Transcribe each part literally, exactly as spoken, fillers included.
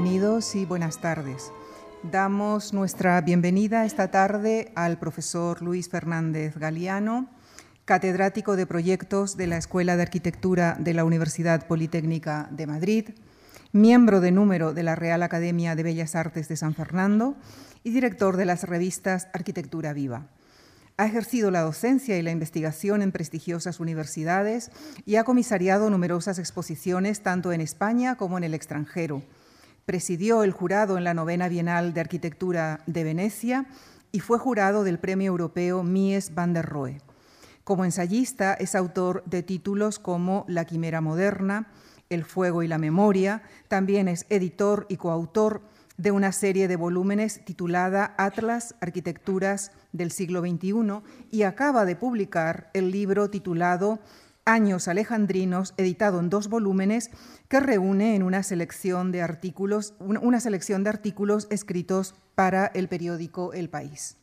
Bienvenidos y buenas tardes. Damos nuestra bienvenida esta tarde al profesor Luis Fernández Galiano, catedrático de proyectos de la Escuela de Arquitectura de la Universidad Politécnica de Madrid, miembro de número de la Real Academia de Bellas Artes de San Fernando y director de las revistas Arquitectura Viva. Ha ejercido la docencia y la investigación en prestigiosas universidades y ha comisariado numerosas exposiciones tanto en España como en el extranjero. Presidió el jurado en la novena Bienal de Arquitectura de Venecia y fue jurado del Premio Europeo Mies van der Rohe. Como ensayista es autor de títulos como La Quimera Moderna, El fuego y la memoria. También es editor y coautor de una serie de volúmenes titulada Atlas, Arquitecturas del siglo veintiuno y acaba de publicar el libro titulado Años alejandrinos, editado en dos volúmenes, que reúne en una selección de artículos, una selección de artículos escritos para el periódico El País.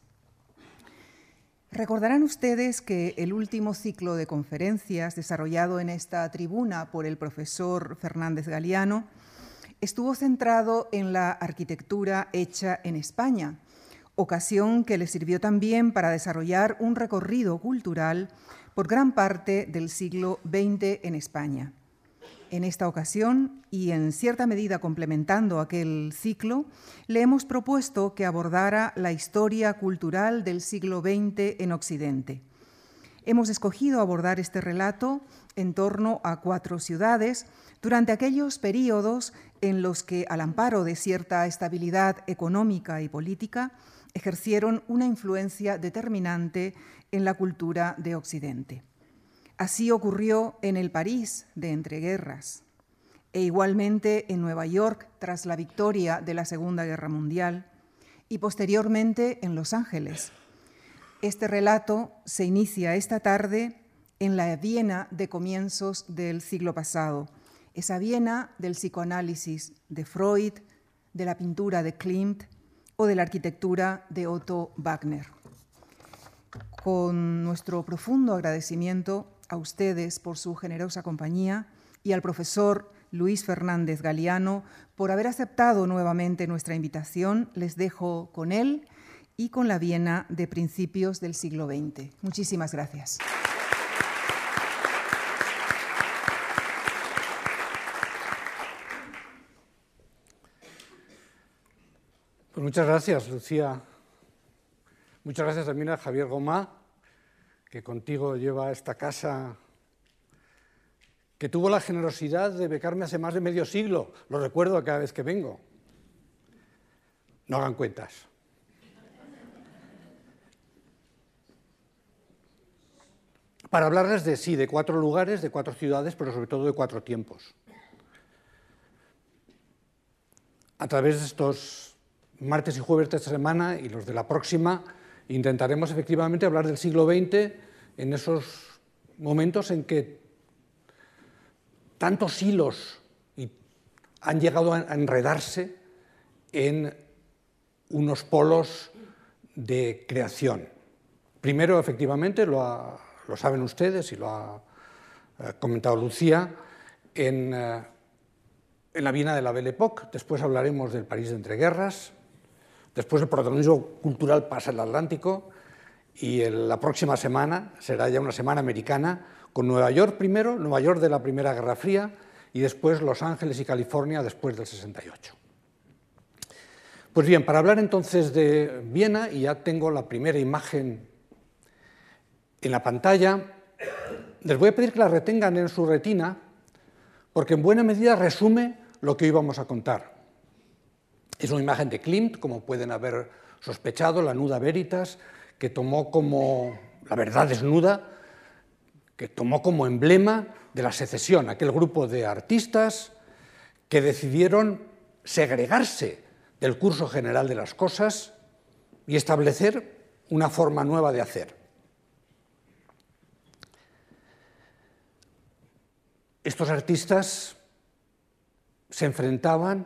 Recordarán ustedes que el último ciclo de conferencias desarrollado en esta tribuna por el profesor Fernández Galiano estuvo centrado en la arquitectura hecha en España, ocasión que le sirvió también para desarrollar un recorrido cultural por gran parte del siglo veinte en España. En esta ocasión, y en cierta medida complementando aquel ciclo, le hemos propuesto que abordara la historia cultural del siglo veinte en Occidente. Hemos escogido abordar este relato en torno a cuatro ciudades durante aquellos períodos en los que, al amparo de cierta estabilidad económica y política, ejercieron una influencia determinante en la cultura de Occidente. Así ocurrió en el París de entreguerras e igualmente en Nueva York tras la victoria de la Segunda Guerra Mundial y posteriormente en Los Ángeles. Este relato se inicia esta tarde en la Viena de comienzos del siglo pasado, esa Viena del psicoanálisis de Freud, de la pintura de Klimt o de la arquitectura de Otto Wagner. Con nuestro profundo agradecimiento a ustedes por su generosa compañía y al profesor Luis Fernández Galiano por haber aceptado nuevamente nuestra invitación, les dejo con él y con la Viena de principios del siglo veinte. Muchísimas gracias. Pues muchas gracias, Lucía. Muchas gracias también a Javier Gomá, que contigo lleva esta casa, que tuvo la generosidad de becarme hace más de medio siglo. Lo recuerdo cada vez que vengo. No hagan cuentas. Para hablarles de sí, de cuatro lugares, de cuatro ciudades, pero sobre todo de cuatro tiempos. A través de estos martes y jueves de esta semana y los de la próxima, intentaremos efectivamente hablar del siglo veinte en esos momentos en que tantos hilos han llegado a enredarse en unos polos de creación. Primero, efectivamente, lo, ha, lo saben ustedes y lo ha eh, comentado Lucía, en, eh, en la Viena de la Belle Époque. Después hablaremos del París de entreguerras. Después el protagonismo cultural pasa el Atlántico y el, la próxima semana será ya una semana americana con Nueva York primero, Nueva York de la Primera Guerra Fría y después Los Ángeles y California después del sesenta y ocho. Pues bien, para hablar entonces de Viena, y ya tengo la primera imagen en la pantalla, les voy a pedir que la retengan en su retina porque en buena medida resume lo que hoy vamos a contar. Es una imagen de Klimt, como pueden haber sospechado, la Nuda Veritas, que tomó como la verdad desnuda, que tomó como emblema de la secesión, aquel grupo de artistas que decidieron segregarse del curso general de las cosas y establecer una forma nueva de hacer. Estos artistas se enfrentaban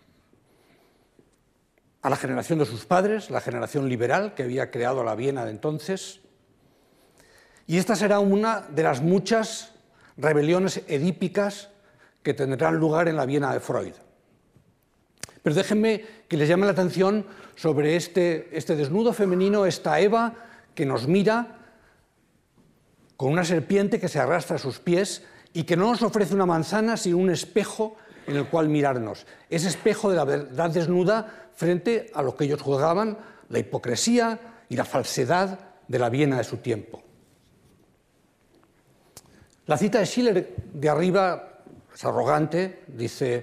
a la generación de sus padres, la generación liberal que había creado la Viena de entonces, y esta será una de las muchas rebeliones edípicas que tendrán lugar en la Viena de Freud. Pero déjenme que les llame la atención sobre este, este desnudo femenino, esta Eva que nos mira con una serpiente que se arrastra a sus pies y que no nos ofrece una manzana, sino un espejo en el cual mirarnos. Ese espejo de la verdad desnuda frente a lo que ellos juzgaban la hipocresía y la falsedad de la Viena de su tiempo. La cita de Schiller de arriba es arrogante, dice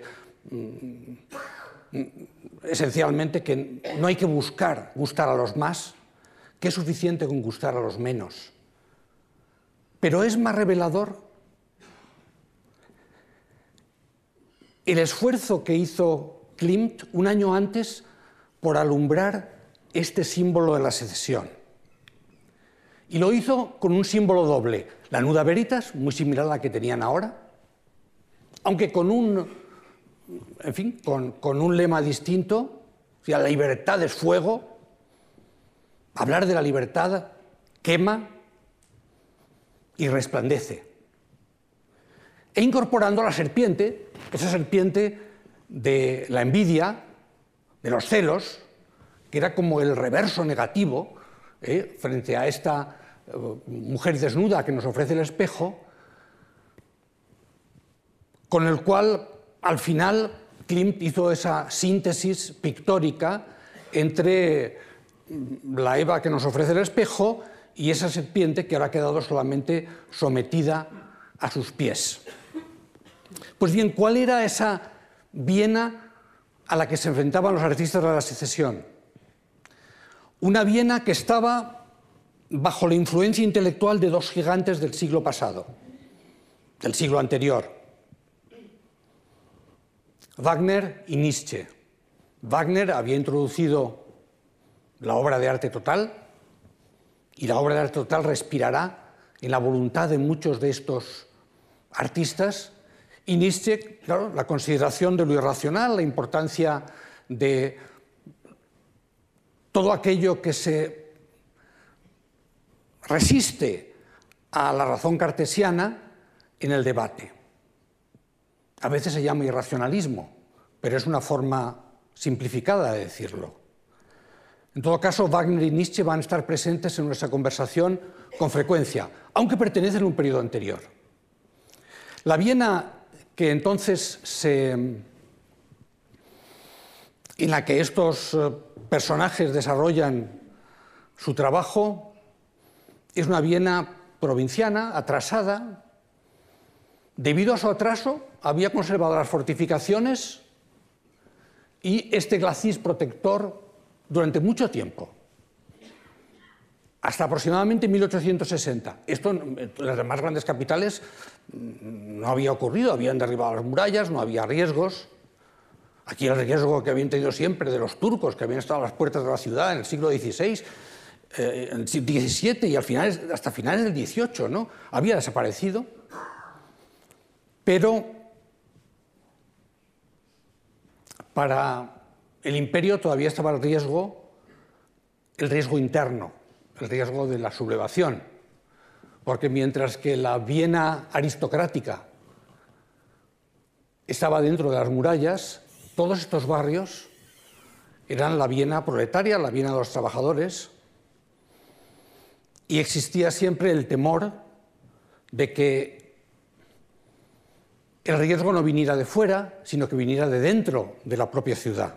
mmm, esencialmente que no hay que buscar gustar a los más, que es suficiente con gustar a los menos. Pero es más revelador el esfuerzo que hizo Klimt un año antes por alumbrar este símbolo de la secesión. Y lo hizo con un símbolo doble, la nuda veritas, muy similar a la que tenían ahora, aunque con un, en fin, con, con un lema distinto, o sea, la libertad es fuego. Hablar de la libertad quema y resplandece. E incorporando a la serpiente, esa serpiente de la envidia, de los celos, que era como el reverso negativo eh, frente a esta uh, mujer desnuda que nos ofrece el espejo, con el cual al final Klimt hizo esa síntesis pictórica entre la Eva que nos ofrece el espejo y esa serpiente que ahora ha quedado solamente sometida a sus pies. Pues bien, ¿cuál era esa Viena a la que se enfrentaban los artistas de la secesión? Una Viena que estaba bajo la influencia intelectual de dos gigantes del siglo pasado, del siglo anterior, Wagner y Nietzsche. Wagner había introducido la obra de arte total, y la obra de arte total respirará en la voluntad de muchos de estos artistas, y Nietzsche, claro, la consideración de lo irracional, la importancia de todo aquello que se resiste a la razón cartesiana en el debate. A veces se llama irracionalismo, pero es una forma simplificada de decirlo. En todo caso, Wagner y Nietzsche van a estar presentes en nuestra conversación con frecuencia, aunque pertenecen a un periodo anterior. La Viena que entonces se, en la que estos personajes desarrollan su trabajo es una Viena provinciana, atrasada. Debido a su atraso, había conservado las fortificaciones y este glacis protector durante mucho tiempo, hasta aproximadamente mil ochocientos sesenta. Esto en las demás grandes capitales no había ocurrido, habían derribado las murallas, no había riesgos. Aquí el riesgo que habían tenido siempre de los turcos, que habían estado a las puertas de la ciudad en el siglo dieciséis, eh, en el diecisiete y al final, hasta finales del dieciocho, ¿no? Había desaparecido. Pero para el imperio todavía estaba el riesgo, el riesgo interno, el riesgo de la sublevación, porque mientras que la Viena aristocrática estaba dentro de las murallas, todos estos barrios eran la Viena proletaria, la Viena de los trabajadores, y existía siempre el temor de que el riesgo no viniera de fuera, sino que viniera de dentro de la propia ciudad.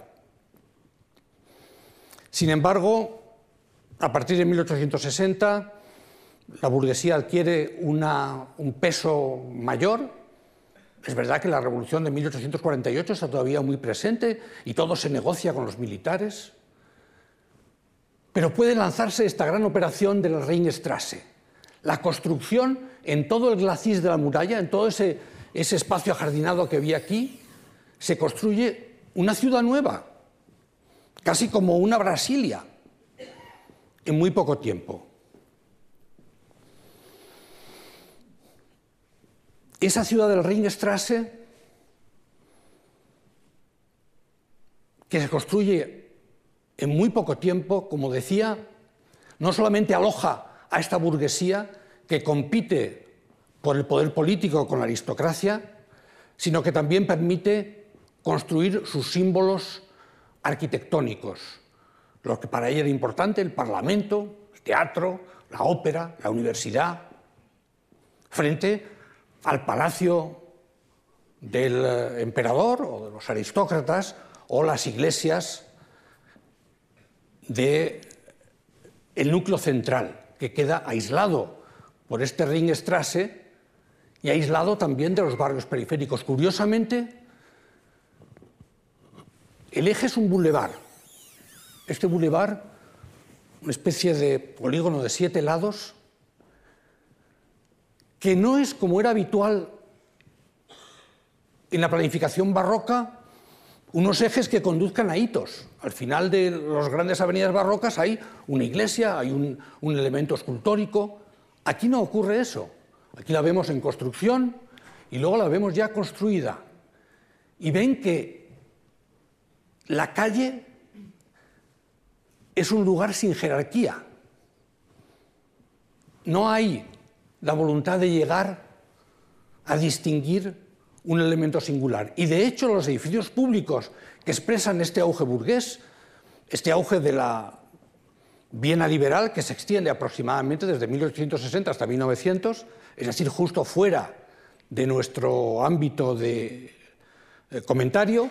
Sin embargo, a partir de mil ochocientos sesenta, la burguesía adquiere una, un peso mayor. Es verdad que la revolución de mil ochocientos cuarenta y ocho está todavía muy presente y todo se negocia con los militares, pero puede lanzarse esta gran operación de la Ringstrasse, la construcción en todo el glacis de la muralla, en todo ese ese espacio ajardinado que había aquí, se construye una ciudad nueva, casi como una Brasilia, en muy poco tiempo. Esa ciudad del Ringstrasse, que se construye en muy poco tiempo, como decía, no solamente aloja a esta burguesía que compite por el poder político con la aristocracia, sino que también permite construir sus símbolos arquitectónicos, lo que para ella era importante, el Parlamento, el teatro, la ópera, la universidad, frente al palacio del emperador o de los aristócratas o las iglesias del núcleo central, que queda aislado por este Ringstraße y aislado también de los barrios periféricos. Curiosamente, el eje es un bulevar. Este bulevar, una especie de polígono de siete lados, que no es como era habitual en la planificación barroca, unos ejes que conduzcan a hitos. Al final de las grandes avenidas barrocas hay una iglesia, hay un, un elemento escultórico. Aquí no ocurre eso. Aquí la vemos en construcción y luego la vemos ya construida. Y ven que la calle es un lugar sin jerarquía. No hay la voluntad de llegar a distinguir un elemento singular. Y de hecho los edificios públicos que expresan este auge burgués, este auge de la Viena liberal, que se extiende aproximadamente desde mil ochocientos sesenta hasta mil novecientos, es decir, justo fuera de nuestro ámbito de eh, comentario,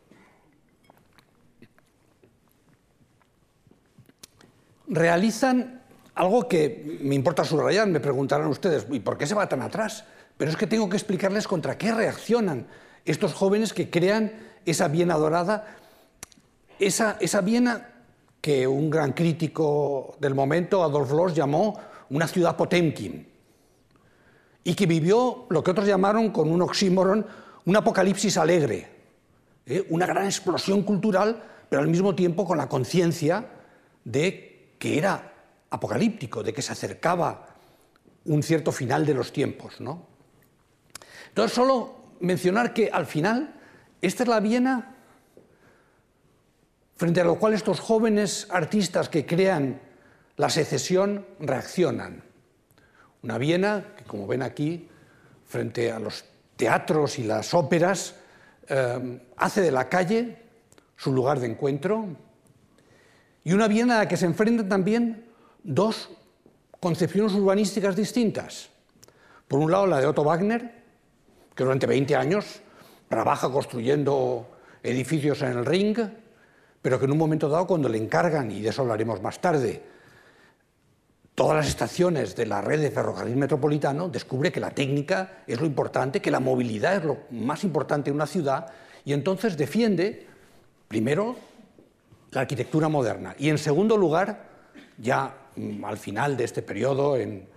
realizan algo que me importa subrayar. Me preguntarán ustedes, ¿y por qué se va tan atrás? Pero es que tengo que explicarles contra qué reaccionan estos jóvenes que crean esa Viena dorada, esa, esa Viena que un gran crítico del momento, Adolf Loos, llamó una ciudad Potemkin, y que vivió lo que otros llamaron, con un oxímoron, un apocalipsis alegre, ¿eh? Una gran explosión cultural, pero al mismo tiempo con la conciencia de que era apocalíptico, de que se acercaba un cierto final de los tiempos, ¿no? Entonces, solo mencionar que al final esta es la Viena frente a lo cual estos jóvenes artistas que crean la secesión reaccionan. Una Viena que, como ven aquí, frente a los teatros y las óperas, eh, hace de la calle su lugar de encuentro, y una Viena a la que se enfrentan también dos concepciones urbanísticas distintas. Por un lado, la de Otto Wagner, que durante veinte años trabaja construyendo edificios en el Ring, pero que en un momento dado, cuando le encargan, y de eso hablaremos más tarde, todas las estaciones de la red de ferrocarril metropolitano, descubre que la técnica es lo importante, que la movilidad es lo más importante en una ciudad, y entonces defiende, primero, la arquitectura moderna, y en segundo lugar, ya al final de este periodo, en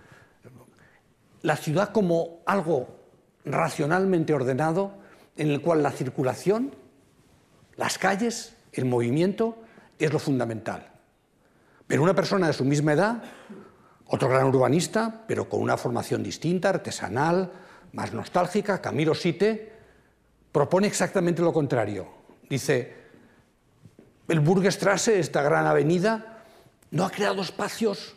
la ciudad como algo racionalmente ordenado, en el cual la circulación, las calles, el movimiento es lo fundamental. Pero una persona de su misma edad, otro gran urbanista, pero con una formación distinta, artesanal, más nostálgica, Camilo Sitte, propone exactamente lo contrario. Dice, el Burgstrasse, esta gran avenida, no ha creado espacios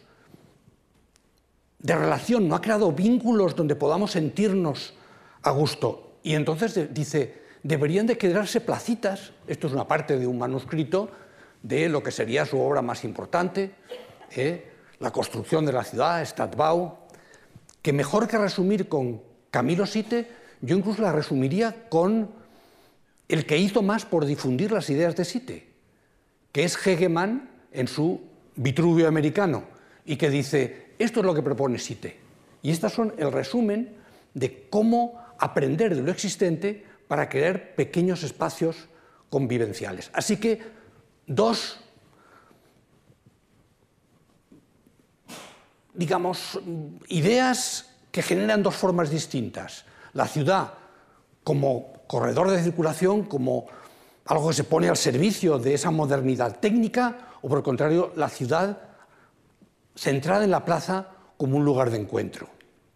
de relación, no ha creado vínculos donde podamos sentirnos a gusto. Y entonces dice, deberían de quedarse placitas, esto es una parte de un manuscrito de lo que sería su obra más importante, ¿eh? La construcción de la ciudad, Stadtbau, que mejor que resumir con Camilo Sitte, yo incluso la resumiría con el que hizo más por difundir las ideas de Sitte, que es Hegemann en su Vitruvio americano, y que dice, esto es lo que propone Sitte. Y estas son el resumen de cómo aprender de lo existente para crear pequeños espacios convivenciales. Así que dos, digamos, ideas que generan dos formas distintas. La ciudad como corredor de circulación, como algo que se pone al servicio de esa modernidad técnica, o por el contrario, la ciudad centrada en la plaza como un lugar de encuentro.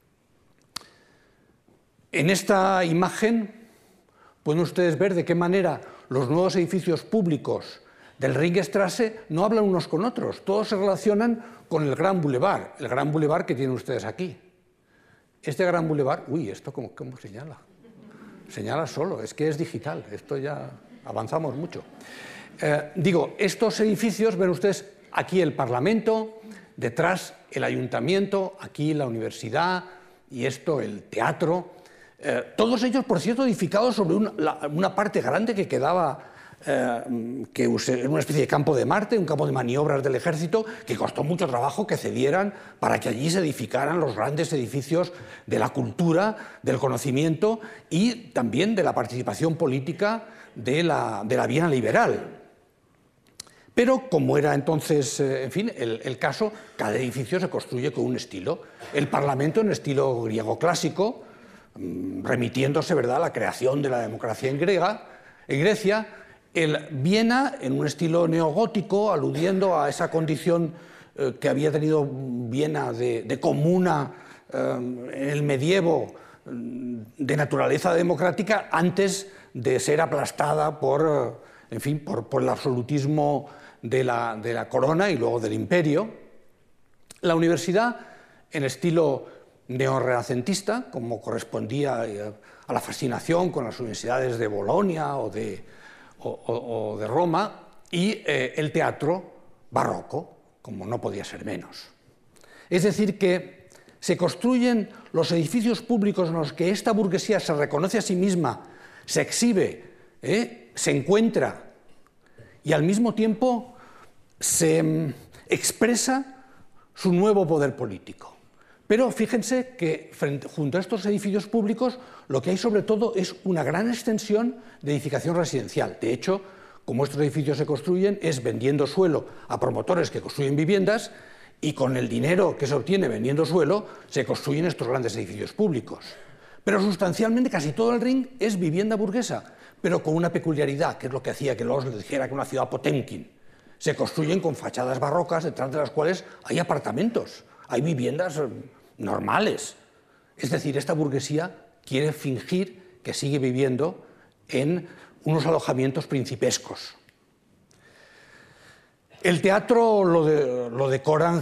En esta imagen pueden ustedes ver de qué manera los nuevos edificios públicos del Ringstraße no hablan unos con otros, todos se relacionan con el Gran Boulevard, el Gran Boulevard que tienen ustedes aquí. Este Gran Boulevard, uy, ¿esto cómo, cómo señala? Señala solo, es que es digital, esto ya avanzamos mucho. Eh, digo, estos edificios, ven ustedes, aquí el Parlamento, detrás el Ayuntamiento, aquí la Universidad y esto el teatro, eh, todos ellos, por cierto, edificados sobre una, la, una parte grande que quedaba, eh, que era una especie de campo de Marte, un campo de maniobras del ejército, que costó mucho trabajo que cedieran para que allí se edificaran los grandes edificios de la cultura, del conocimiento y también de la participación política de la, de la Viena liberal. Pero, como era entonces, eh, en fin, el, el caso, cada edificio se construye con un estilo. El Parlamento en estilo griego clásico, mmm, remitiéndose, ¿verdad?, a la creación de la democracia en, Grega, en Grecia. El Viena en un estilo neogótico, aludiendo a esa condición eh, que había tenido Viena de, de comuna eh, en el medievo, de naturaleza democrática, antes de ser aplastada por, en fin, por, por el absolutismo de la, de la corona y luego del imperio. La universidad, en estilo neorrenacentista, como correspondía a la fascinación con las universidades de Bolonia o de, o, o, o de Roma, y eh, el teatro barroco, como no podía ser menos. Es decir, que se construyen los edificios públicos en los que esta burguesía se reconoce a sí misma, se exhibe, ¿eh? se encuentra y al mismo tiempo se um, expresa su nuevo poder político. Pero fíjense que frente, junto a estos edificios públicos lo que hay sobre todo es una gran extensión de edificación residencial. De hecho, como estos edificios se construyen es vendiendo suelo a promotores que construyen viviendas y con el dinero que se obtiene vendiendo suelo se construyen estos grandes edificios públicos. Pero sustancialmente casi todo el Ring es vivienda burguesa, pero con una peculiaridad, que es lo que hacía que Loos dijera que una ciudad Potemkin. Se construyen con fachadas barrocas, detrás de las cuales hay apartamentos, hay viviendas normales. Es decir, esta burguesía quiere fingir que sigue viviendo en unos alojamientos principescos. El teatro lo, de, lo decoran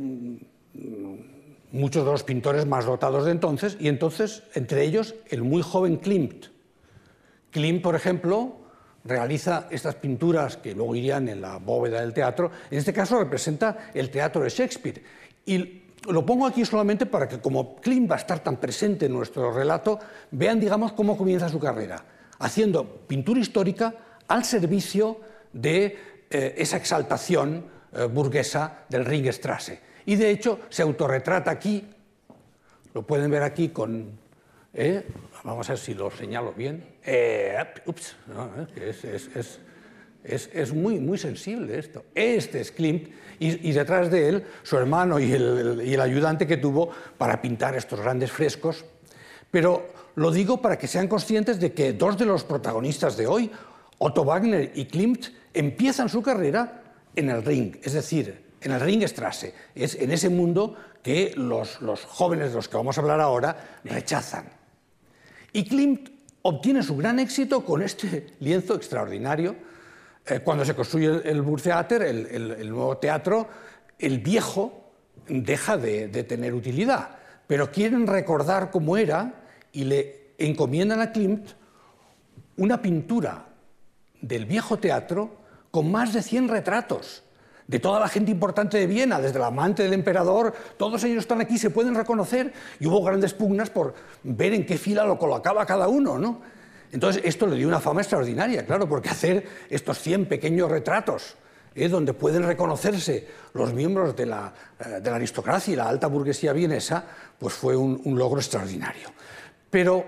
muchos de los pintores más dotados de entonces, y entonces, entre ellos, el muy joven Klimt. Klimt, por ejemplo, realiza estas pinturas que luego irían en la bóveda del teatro. En este caso representa el teatro de Shakespeare. Y lo pongo aquí solamente para que, como Klimt va a estar tan presente en nuestro relato, vean, digamos, cómo comienza su carrera, haciendo pintura histórica al servicio de eh, esa exaltación eh, burguesa del Ringstrasse. Y, de hecho, se autorretrata aquí, lo pueden ver aquí con... Eh, vamos a ver si lo señalo bien. Eh, ups, no, eh, es, es, es, es, es muy, muy sensible esto. Este es Klimt, y, y detrás de él su hermano y el, y el ayudante que tuvo para pintar estos grandes frescos. Pero lo digo para que sean conscientes de que dos de los protagonistas de hoy, Otto Wagner y Klimt, empiezan su carrera en el Ring, es decir, en el Ringstrasse. Es en ese mundo que los, los jóvenes de los que vamos a hablar ahora rechazan. Y Klimt obtiene su gran éxito con este lienzo extraordinario. Eh, cuando se construye el, el Burgtheater, el, el, el nuevo teatro, el viejo deja de, de tener utilidad, pero quieren recordar cómo era y le encomiendan a Klimt una pintura del viejo teatro con más de cien retratos de toda la gente importante de Viena, desde el amante del emperador. Todos ellos están aquí, se pueden reconocer, y hubo grandes pugnas por ver en qué fila lo colocaba cada uno, ¿no? Entonces esto le dio una fama extraordinaria, claro, porque hacer estos cien pequeños retratos, ¿eh? donde pueden reconocerse los miembros de la, eh, de la aristocracia y la alta burguesía vienesa, pues fue un, un logro extraordinario. Pero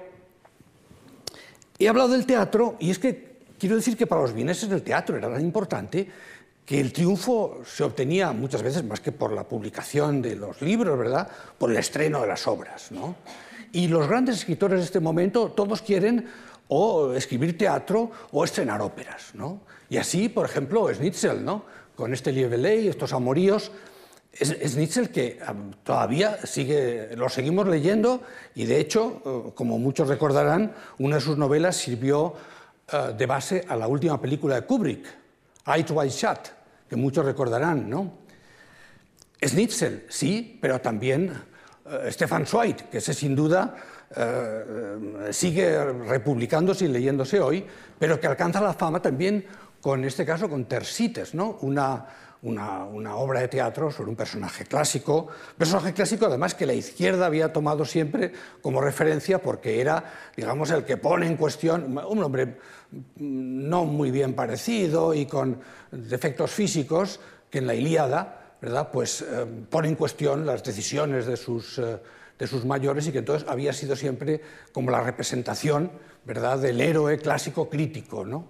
he hablado del teatro, y es que quiero decir que para los vieneses el teatro era tan importante que el triunfo se obtenía muchas veces más que por la publicación de los libros, ¿verdad?, por el estreno de las obras, ¿no? Y los grandes escritores de este momento todos quieren o escribir teatro o estrenar óperas, ¿no? Y así, por ejemplo, Schnitzel, ¿no?, con este Liebelet, estos amoríos. Es Schnitzel que todavía sigue, lo seguimos leyendo, y de hecho, como muchos recordarán, una de sus novelas sirvió de base a la última película de Kubrick, Eyes Wide Shut, que muchos recordarán, ¿no? Schnitzel, sí, pero también uh, Stefan Zweig, que ese sin duda eh, sigue republicándose y leyéndose hoy, pero que alcanza la fama también, con, en este caso, con Thersites, ¿no? una, una, una obra de teatro sobre un personaje clásico, personaje clásico además que la izquierda había tomado siempre como referencia porque era, digamos, el que pone en cuestión, un hombre no muy bien parecido y con defectos físicos, que en la Ilíada, ¿verdad?, pues eh, pone en cuestión las decisiones de sus, eh, de sus mayores, y que entonces había sido siempre como la representación, ¿verdad?, del héroe clásico crítico, ¿no?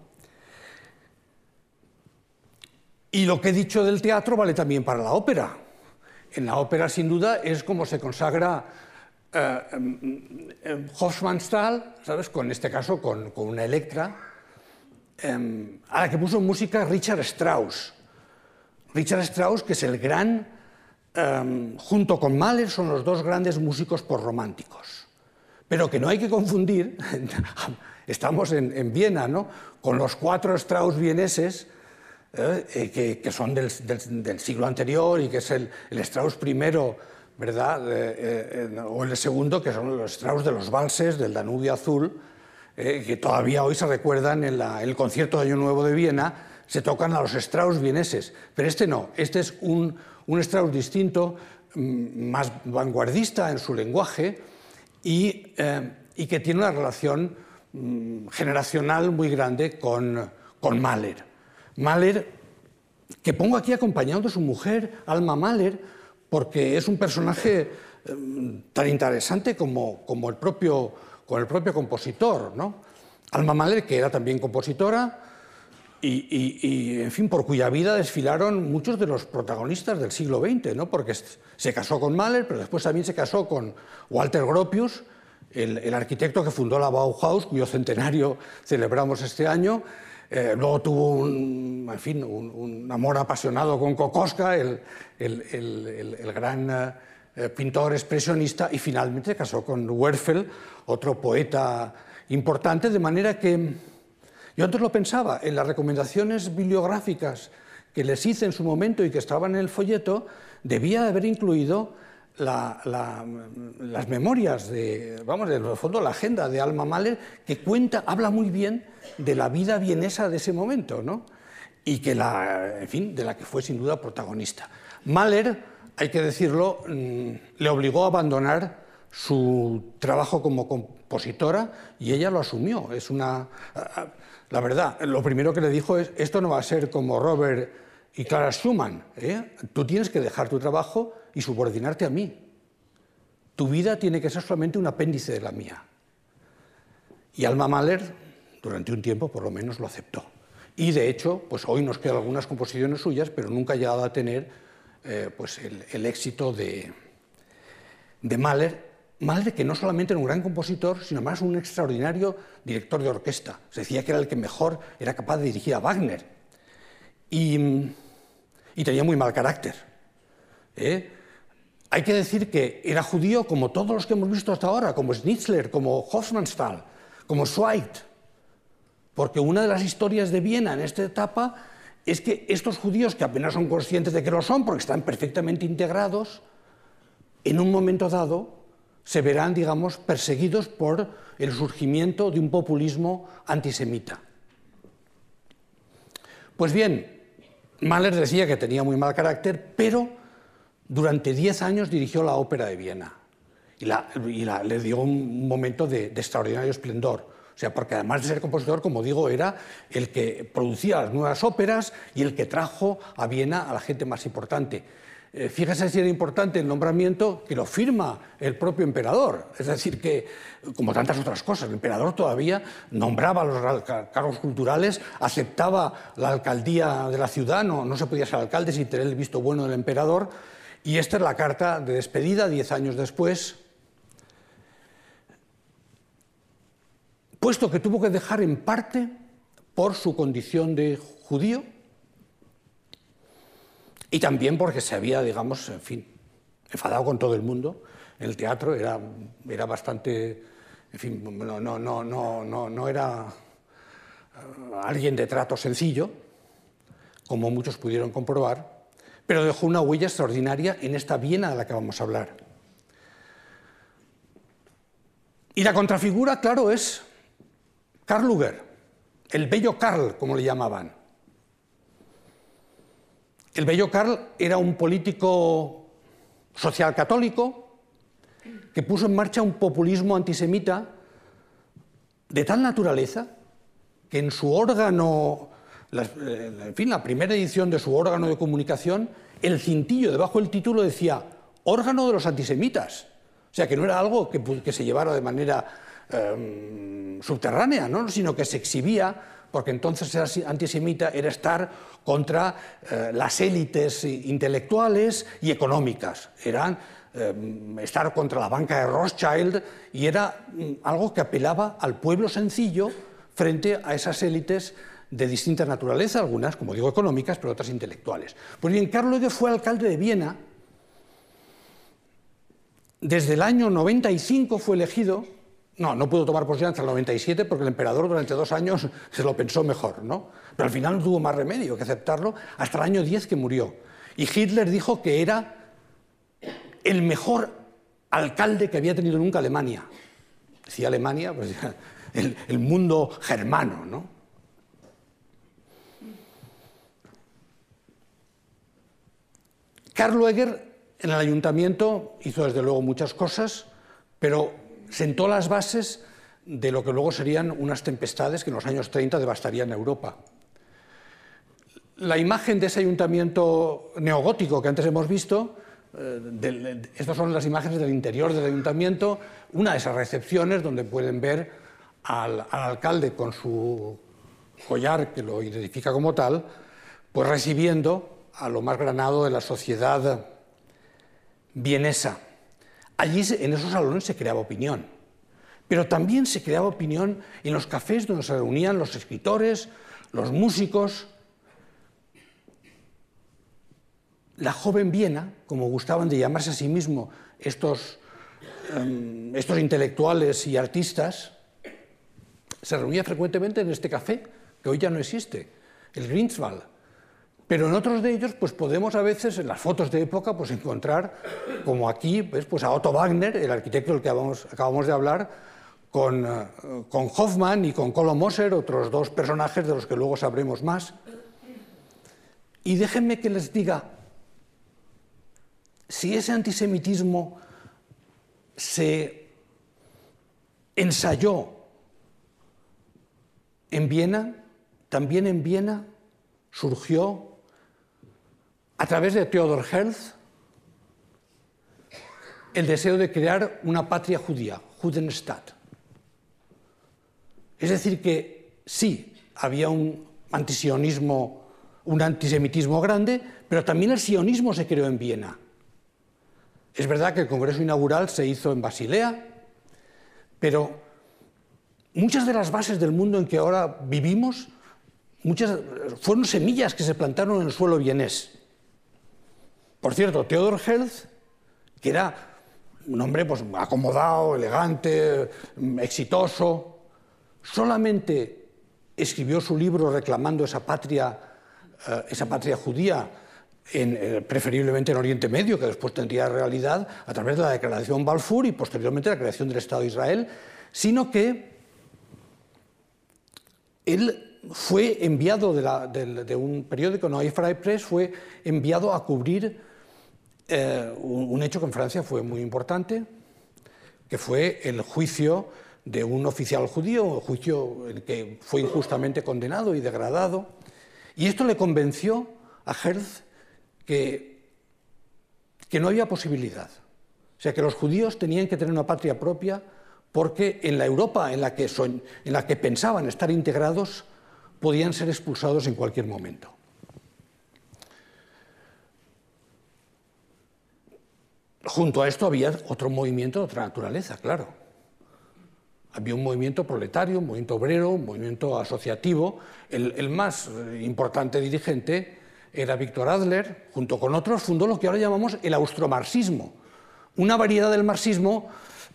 Y lo que he dicho del teatro vale también para la ópera. En la ópera, sin duda, es como se consagra eh, eh, Hofmannsthal, ¿sabes?, con, en este caso con, con una Electra, eh, a la que puso música Richard Strauss. Richard Strauss, que es el gran, eh, junto con Mahler, son los dos grandes músicos postrománticos. Pero que no hay que confundir, estamos en, en Viena, ¿no?, con los cuatro Strauss vieneses, eh, que, que son del, del, del siglo anterior, y que es el, el Strauss primero, ¿verdad?, eh, eh, o el segundo, que son los Strauss de los valses, del Danubio Azul, eh, que todavía hoy se recuerdan en, la, en el concierto de Año Nuevo de Viena. Se tocan a los Strauss vieneses, pero este no, este es un, un Strauss distinto, más vanguardista en su lenguaje, y, eh, y que tiene una relación mm, generacional muy grande con, con Mahler. Mahler, que pongo aquí acompañado de su mujer, Alma Mahler, porque es un personaje eh, tan interesante como, como, el propio, como el propio compositor, ¿no? Alma Mahler, que era también compositora, Y, y, y, en fin, por cuya vida desfilaron muchos de los protagonistas del siglo veinte, ¿no? Porque se casó con Mahler, pero después también se casó con Walter Gropius, el, el arquitecto que fundó la Bauhaus, cuyo centenario celebramos este año. Eh, luego tuvo un, en fin, un, un amor apasionado con Kokoschka, el, el, el, el, el gran eh, pintor expresionista, y finalmente se casó con Werfel, otro poeta importante, de manera que yo antes lo pensaba, en las recomendaciones bibliográficas que les hice en su momento y que estaban en el folleto, debía haber incluido la, la, las memorias, de, vamos, en el fondo la agenda de Alma Mahler, que cuenta, habla muy bien de la vida vienesa de ese momento, ¿no? Y que la, en fin, de la que fue sin duda protagonista. Mahler, hay que decirlo, le obligó a abandonar su trabajo como compositora, y ella lo asumió. Es una... La verdad, lo primero que le dijo es: esto no va a ser como Robert y Clara Schumann, ¿eh? Tú tienes que dejar tu trabajo y subordinarte a mí. Tu vida tiene que ser solamente un apéndice de la mía. Y Alma Mahler, durante un tiempo, por lo menos, lo aceptó. Y, de hecho, pues hoy nos quedan algunas composiciones suyas, pero nunca ha llegado a tener eh, pues el, el éxito de, de Mahler. Mahler, que no solamente era un gran compositor, sino más un extraordinario director de orquesta. Se decía que era el que mejor era capaz de dirigir a Wagner. Y, y tenía muy mal carácter, ¿eh? Hay que decir que era judío como todos los que hemos visto hasta ahora, como Schnitzler, como Hofmannsthal, como Zweig. Porque una de las historias de Viena en esta etapa es que estos judíos, que apenas son conscientes de que lo son, porque están perfectamente integrados, en un momento dado se verán, digamos, perseguidos por el surgimiento de un populismo antisemita. Pues bien, Mahler decía que tenía muy mal carácter, pero durante diez años dirigió la Ópera de Viena, y, la, y la, le dio un momento de, de extraordinario esplendor. O sea, porque además de ser compositor, como digo, era el que producía las nuevas óperas y el que trajo a Viena a la gente más importante. Fíjese si era importante el nombramiento, que lo firma el propio emperador. Es decir, que, como tantas otras cosas, el emperador todavía nombraba los cargos culturales, aceptaba la alcaldía de la ciudad, no, no se podía ser alcalde sin tener el visto bueno del emperador, y esta es la carta de despedida, diez años después, puesto que tuvo que dejar en parte por su condición de judío, y también porque se había, digamos, en fin, enfadado con todo el mundo. En el teatro era, era bastante, en fin, no, no, no, no, no, no era alguien de trato sencillo, como muchos pudieron comprobar, pero dejó una huella extraordinaria en esta Viena de la que vamos a hablar. Y la contrafigura, claro, es Karl Lueger, el bello Karl, como le llamaban. El bello Karl era un político social católico que puso en marcha un populismo antisemita de tal naturaleza que en su órgano, en fin, la primera edición de su órgano de comunicación, el cintillo debajo del título decía órgano de los antisemitas. O sea, que no era algo que, que se llevara de manera eh, subterránea, ¿no? Sino que se exhibía, porque entonces ser antisemita era estar contra eh, las élites intelectuales y económicas. Eran eh, estar contra la banca de Rothschild, y era mm, algo que apelaba al pueblo sencillo frente a esas élites de distinta naturaleza, algunas, como digo, económicas, pero otras intelectuales. Pues bien, Karl Lueger fue alcalde de Viena. Desde el año noventa y cinco fue elegido, no, no pudo tomar posesión hasta el noventa y siete porque el emperador durante dos años se lo pensó mejor, ¿no? Pero al final no tuvo más remedio que aceptarlo hasta el año diez que murió. Y Hitler dijo que era el mejor alcalde que había tenido nunca Alemania. Decía Alemania, pues el, el mundo germano, ¿no? Karl Lueger en el ayuntamiento hizo desde luego muchas cosas, pero sentó las bases de lo que luego serían unas tempestades que en los años treinta devastarían Europa. La imagen de ese ayuntamiento neogótico que antes hemos visto, eh, de, de, estas son las imágenes del interior del ayuntamiento, una de esas recepciones donde pueden ver al, al alcalde con su collar que lo identifica como tal, pues recibiendo a lo más granado de la sociedad vienesa. Allí en esos salones se creaba opinión, pero también se creaba opinión en los cafés donde se reunían los escritores, los músicos. La joven Viena, como gustaban de llamarse a sí mismos estos, um, estos intelectuales y artistas, se reunía frecuentemente en este café, que hoy ya no existe, el Greenswald. Pero en otros de ellos pues podemos a veces, en las fotos de época, pues encontrar, como aquí, pues, pues a Otto Wagner, el arquitecto del que acabamos, acabamos de hablar, con, uh, con Hoffmann y con Kolo Moser, otros dos personajes de los que luego sabremos más. Y déjenme que les diga, si ese antisemitismo se ensayó en Viena, también en Viena surgió a través de Theodor Herzl el deseo de crear una patria judía, Judenstaat. Es decir, que sí, había un antisionismo, un antisemitismo grande, pero también el sionismo se creó en Viena. Es verdad que el congreso inaugural se hizo en Basilea, pero muchas de las bases del mundo en que ahora vivimos, muchas fueron semillas que se plantaron en el suelo vienés. Por cierto, Theodor Herzl, que era un hombre pues, acomodado, elegante, exitoso, solamente escribió su libro reclamando esa patria, eh, esa patria judía, en, eh, preferiblemente en Oriente Medio, que después tendría realidad a través de la Declaración Balfour y posteriormente la creación del Estado de Israel, sino que él fue enviado de, la, de, de un periódico, Neue Freie Presse, fue enviado a cubrir eh, un, un hecho que en Francia fue muy importante, que fue el juicio de un oficial judío, un juicio en el que fue injustamente condenado y degradado. Y esto le convenció a Herzl que, que no había posibilidad. O sea, que los judíos tenían que tener una patria propia porque en la Europa en la que, son, en la que pensaban estar integrados podían ser expulsados en cualquier momento. Junto a esto había otro movimiento de otra naturaleza, claro. Había un movimiento proletario, un movimiento obrero, un movimiento asociativo. El, el más importante dirigente era Víctor Adler, junto con otros fundó lo que ahora llamamos el austromarxismo, una variedad del marxismo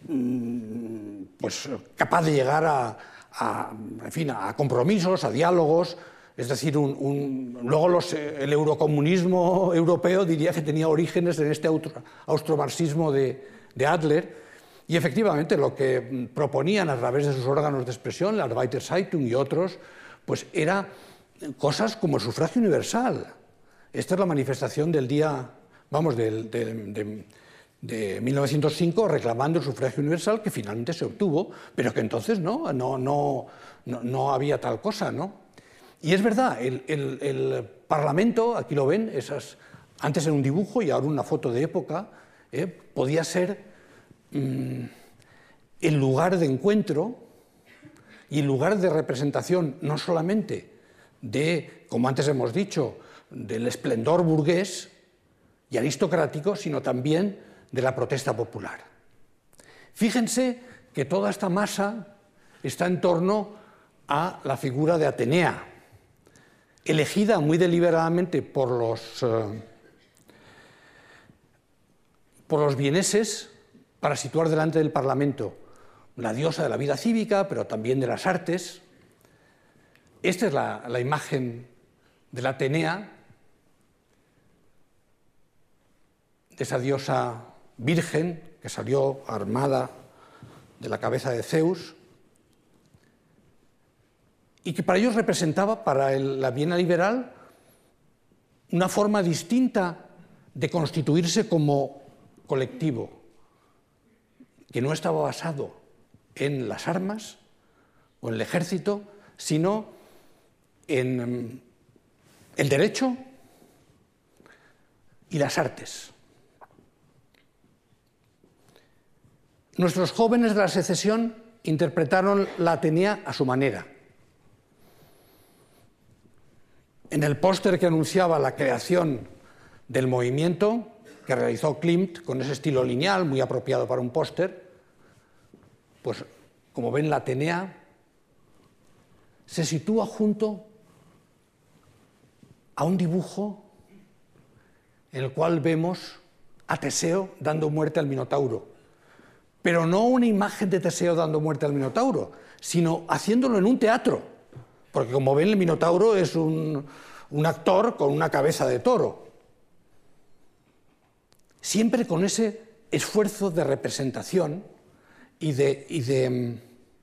pues, capaz de llegar a, a, en fin, a compromisos, a diálogos. Es decir, un, un, luego los, el eurocomunismo europeo diría que tenía orígenes en este austromarxismo de, de Adler. Y efectivamente lo que proponían a través de sus órganos de expresión, la Arbeiter Zeitung y otros, pues era cosas como el sufragio universal. Esta es la manifestación del día, vamos, de, de, de, de mil novecientos cinco, reclamando el sufragio universal, que finalmente se obtuvo, pero que entonces no, no, no, no, no había tal cosa, ¿no? Y es verdad, el, el, el Parlamento, aquí lo ven, esas, antes era un dibujo y ahora una foto de época, eh, podía ser el lugar de encuentro y el lugar de representación no solamente de, como antes hemos dicho, del esplendor burgués y aristocrático, sino también de la protesta popular. Fíjense que toda esta masa está en torno a la figura de Atenea, elegida muy deliberadamente por los, eh, por los vieneses, para situar delante del Parlamento la diosa de la vida cívica, pero también de las artes. Esta es la, la imagen de la Atenea, de esa diosa virgen que salió armada de la cabeza de Zeus, y que para ellos representaba, para el, la Viena liberal, una forma distinta de constituirse como colectivo, que no estaba basado en las armas o en el ejército, sino en el derecho y las artes. Nuestros jóvenes de la secesión interpretaron la Atenea a su manera. En el póster que anunciaba la creación del movimiento, que realizó Klimt con ese estilo lineal, muy apropiado para un póster, pues como ven la Atenea se sitúa junto a un dibujo en el cual vemos a Teseo dando muerte al Minotauro, pero no una imagen de Teseo dando muerte al Minotauro, sino haciéndolo en un teatro, porque como ven el Minotauro es un, un actor con una cabeza de toro. Siempre con ese esfuerzo de representación y de, y de um,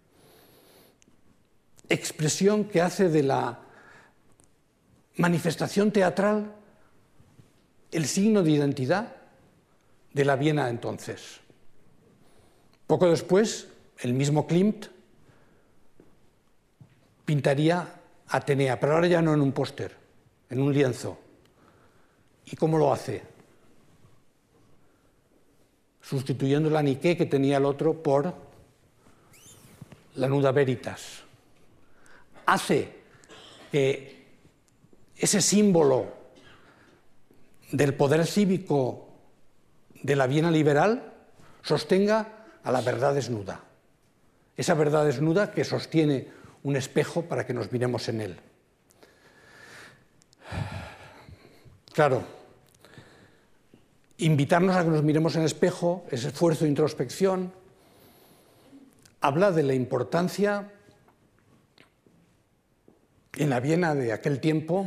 expresión que hace de la manifestación teatral el signo de identidad de la Viena entonces. Poco después, el mismo Klimt pintaría Atenea, pero ahora ya no en un póster, en un lienzo. ¿Y cómo lo hace? Sustituyendo la Nike que tenía el otro por la Nuda Veritas. Hace que ese símbolo del poder cívico de la Viena liberal sostenga a la verdad desnuda. Esa verdad desnuda que sostiene un espejo para que nos miremos en él. Claro, invitarnos a que nos miremos en el espejo, ese esfuerzo de introspección, habla de la importancia en la Viena de aquel tiempo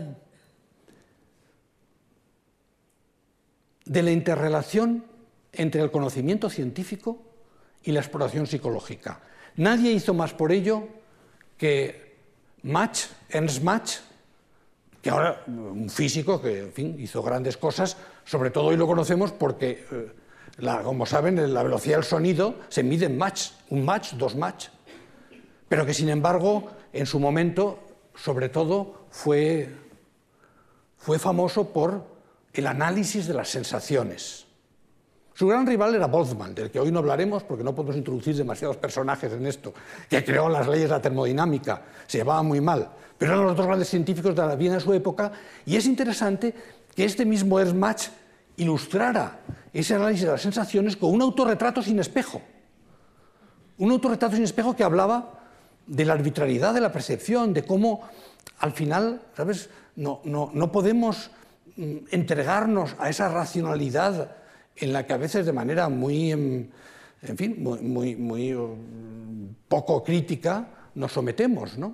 de la interrelación entre el conocimiento científico y la exploración psicológica. Nadie hizo más por ello que Mach, Ernst Mach, que ahora un físico que en fin, hizo grandes cosas, sobre todo hoy lo conocemos porque, eh, la, como saben, la velocidad del sonido se mide en Mach, un Mach, dos Mach, pero que sin embargo en su momento, sobre todo, fue, fue famoso por el análisis de las sensaciones. Su gran rival era Boltzmann, del que hoy no hablaremos porque no podemos introducir demasiados personajes en esto, que creó las leyes de la termodinámica, se llevaba muy mal, pero eran los dos grandes científicos de la Viena de su época, y es interesante que este mismo Ernst Mach ilustrara ese análisis de las sensaciones con un autorretrato sin espejo. Un autorretrato sin espejo que hablaba de la arbitrariedad de la percepción, de cómo al final, ¿sabes?, no, no, no podemos entregarnos a esa racionalidad en la que a veces de manera muy, en fin, muy, muy, muy poco crítica nos sometemos, ¿no?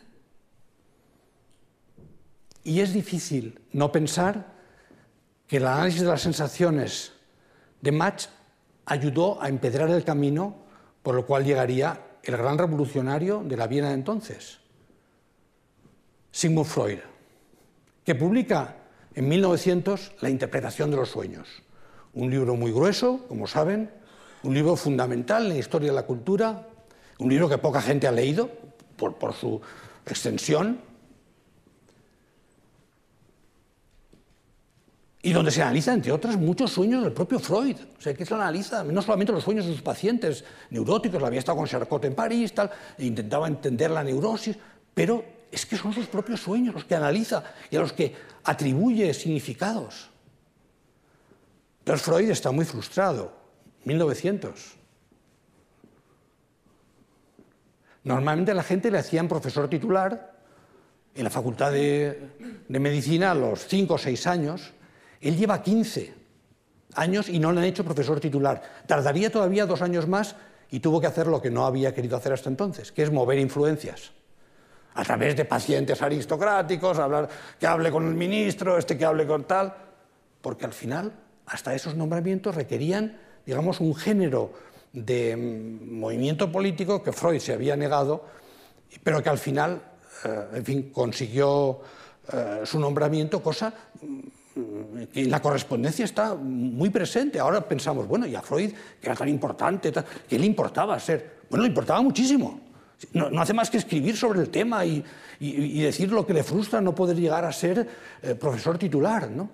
Y es difícil no pensar que el análisis de las sensaciones de Mach ayudó a empedrar el camino por el cual llegaría el gran revolucionario de la Viena de entonces, Sigmund Freud, que publica en mil novecientos La interpretación de los sueños, un libro muy grueso, como saben, un libro fundamental en la historia de la cultura, un libro que poca gente ha leído por, por su extensión, y donde se analiza, entre otras, muchos sueños del propio Freud. O sea, que se analiza no solamente los sueños de sus pacientes neuróticos, había estado con Charcot en París, tal, e intentaba entender la neurosis, pero es que son sus propios sueños los que analiza y a los que atribuye significados. Entonces Freud está muy frustrado. mil novecientos. Normalmente a la gente le hacían profesor titular en la Facultad de, de Medicina a los cinco o seis años. Él lleva quince años y no le han hecho profesor titular. Tardaría todavía dos años más y tuvo que hacer lo que no había querido hacer hasta entonces, que es mover influencias. A través de pacientes aristocráticos, hablar, que hable con el ministro, este que hable con tal, porque al final hasta esos nombramientos requerían, digamos, un género de movimiento político que Freud se había negado, pero que al final, eh, en fin, consiguió eh, su nombramiento, cosa que en la correspondencia está muy presente. Ahora pensamos, bueno, y a Freud, que era tan importante, tal, ¿qué le importaba ser? Bueno, le importaba muchísimo. No, no hace más que escribir sobre el tema y, y, y decir lo que le frustra no poder llegar a ser eh, profesor titular, ¿no?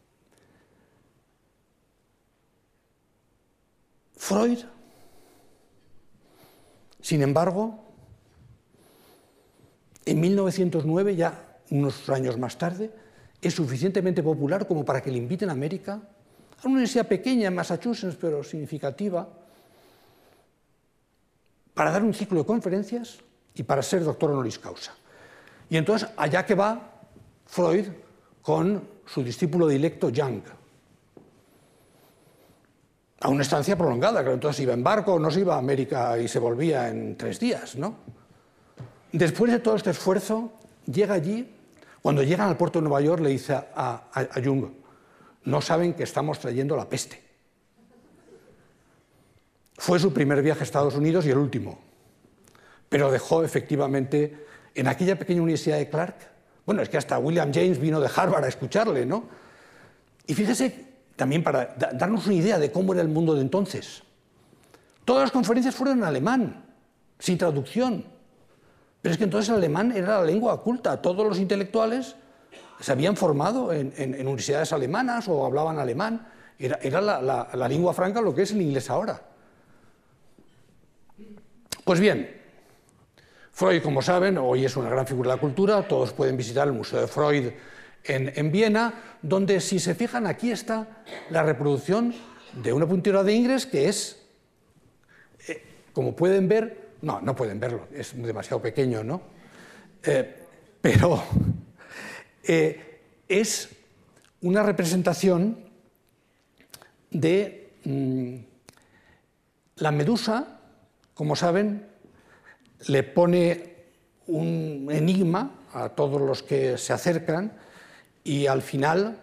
Freud, sin embargo, en mil novecientos nueve, ya unos años más tarde, es suficientemente popular como para que le inviten a América, a una universidad pequeña en Massachusetts, pero significativa, para dar un ciclo de conferencias y para ser doctor honoris causa. Y entonces, allá que va Freud con su discípulo dilecto Jung, a una estancia prolongada, que entonces iba en barco, no se iba a América y se volvía en tres días, ¿no? Después de todo este esfuerzo, llega allí, cuando llegan al puerto de Nueva York le dice a, a, a Jung, no saben que estamos trayendo la peste. Fue su primer viaje a Estados Unidos y el último, pero dejó efectivamente en aquella pequeña universidad de Clark, bueno, es que hasta William James vino de Harvard a escucharle, ¿no? Y fíjese, también para darnos una idea de cómo era el mundo de entonces, todas las conferencias fueron en alemán, sin traducción, pero es que entonces el alemán era la lengua culta, todos los intelectuales se habían formado en, en, en universidades alemanas o hablaban alemán, era, era la, la, la lengua franca lo que es el inglés ahora. Pues bien, Freud, como saben, hoy es una gran figura de la cultura, todos pueden visitar el Museo de Freud en, en Viena, donde, si se fijan, aquí está la reproducción de una puntura de Ingres que es, eh, como pueden ver, no, no pueden verlo, es demasiado pequeño, ¿no? Eh, pero eh, es una representación de mmm, la medusa. Como saben, le pone un enigma a todos los que se acercan y al final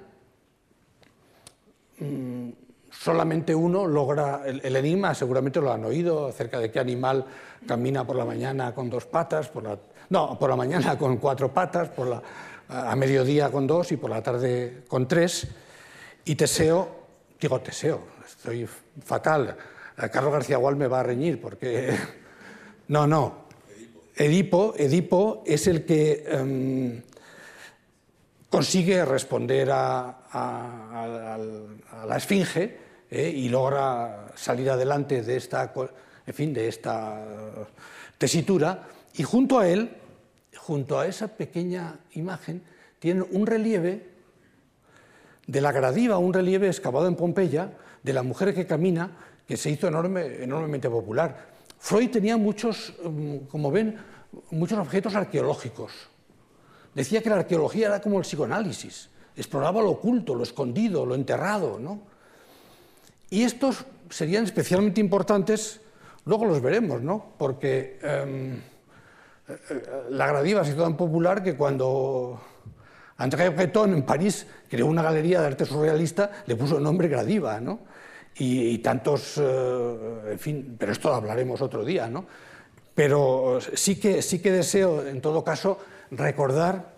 mmm, solamente uno logra el, el enigma, seguramente lo han oído, acerca de qué animal camina por la mañana con dos patas, por la, no, por la mañana con cuatro patas, por la, a mediodía con dos y por la tarde con tres. Y Teseo, digo Teseo, estoy fatal, Carlos García Gual me va a reñir porque... No, no, Edipo, Edipo es el que um, consigue responder a, a, a, a la Esfinge eh, y logra salir adelante de esta, en fin, de esta tesitura, y junto a él, junto a esa pequeña imagen, tienen un relieve de la Gradiva, un relieve excavado en Pompeya, de la mujer que camina, que se hizo enorme, enormemente popular. Freud tenía muchos, como ven, muchos objetos arqueológicos. Decía que la arqueología era como el psicoanálisis, exploraba lo oculto, lo escondido, lo enterrado, ¿no? Y estos serían especialmente importantes, luego los veremos, ¿no? Porque eh, la Gradiva se hizo tan popular que cuando André Breton en París creó una galería de arte surrealista, le puso el nombre Gradiva, ¿no? y, y tantos, eh, en fin, pero esto lo hablaremos otro día, ¿no? Pero sí que, sí que deseo, en todo caso, recordar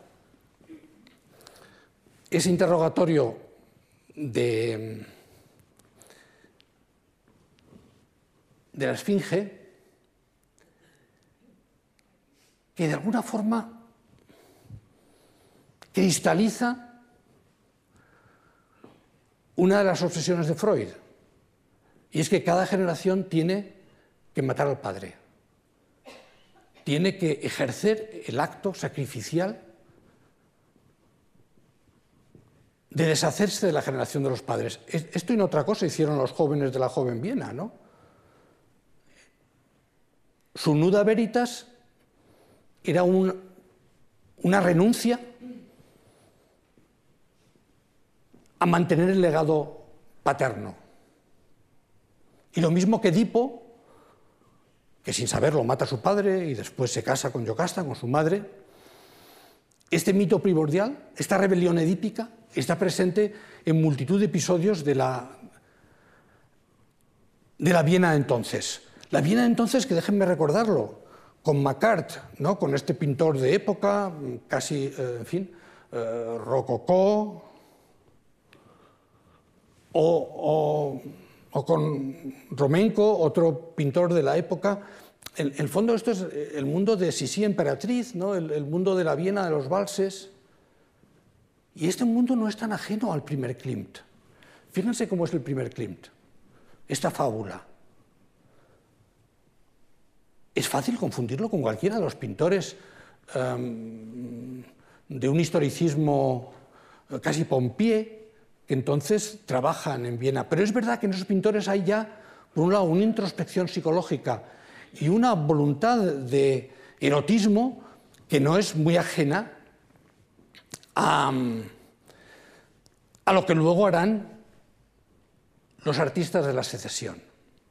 ese interrogatorio de, de la Esfinge, que de alguna forma cristaliza una de las obsesiones de Freud, y es que cada generación tiene que matar al padre, tiene que ejercer el acto sacrificial de deshacerse de la generación de los padres. Esto y no otra cosa hicieron los jóvenes de la joven Viena, ¿no? Su nuda veritas era un, una renuncia a mantener el legado paterno. Y lo mismo que Edipo, que sin saberlo mata a su padre y después se casa con Yocasta, con su madre. Este mito primordial, esta rebelión edípica, está presente en multitud de episodios de la, de la Viena de entonces. La Viena de entonces, que déjenme recordarlo, con Macquart, ¿no? Con este pintor de época, casi, eh, en fin, eh, rococó, o, o, o con Romenko, otro pintor de la época. En el, el fondo esto es el mundo de Sisi Emperatriz, ¿no? el, el mundo de la Viena de los valses. Y este mundo no es tan ajeno al primer Klimt. Fíjense cómo es el primer Klimt, esta fábula. Es fácil confundirlo con cualquiera de los pintores um, de un historicismo casi pompié, que entonces trabajan en Viena. Pero es verdad que en esos pintores hay ya, por un lado, una introspección psicológica y una voluntad de erotismo que no es muy ajena a, a lo que luego harán los artistas de la secesión.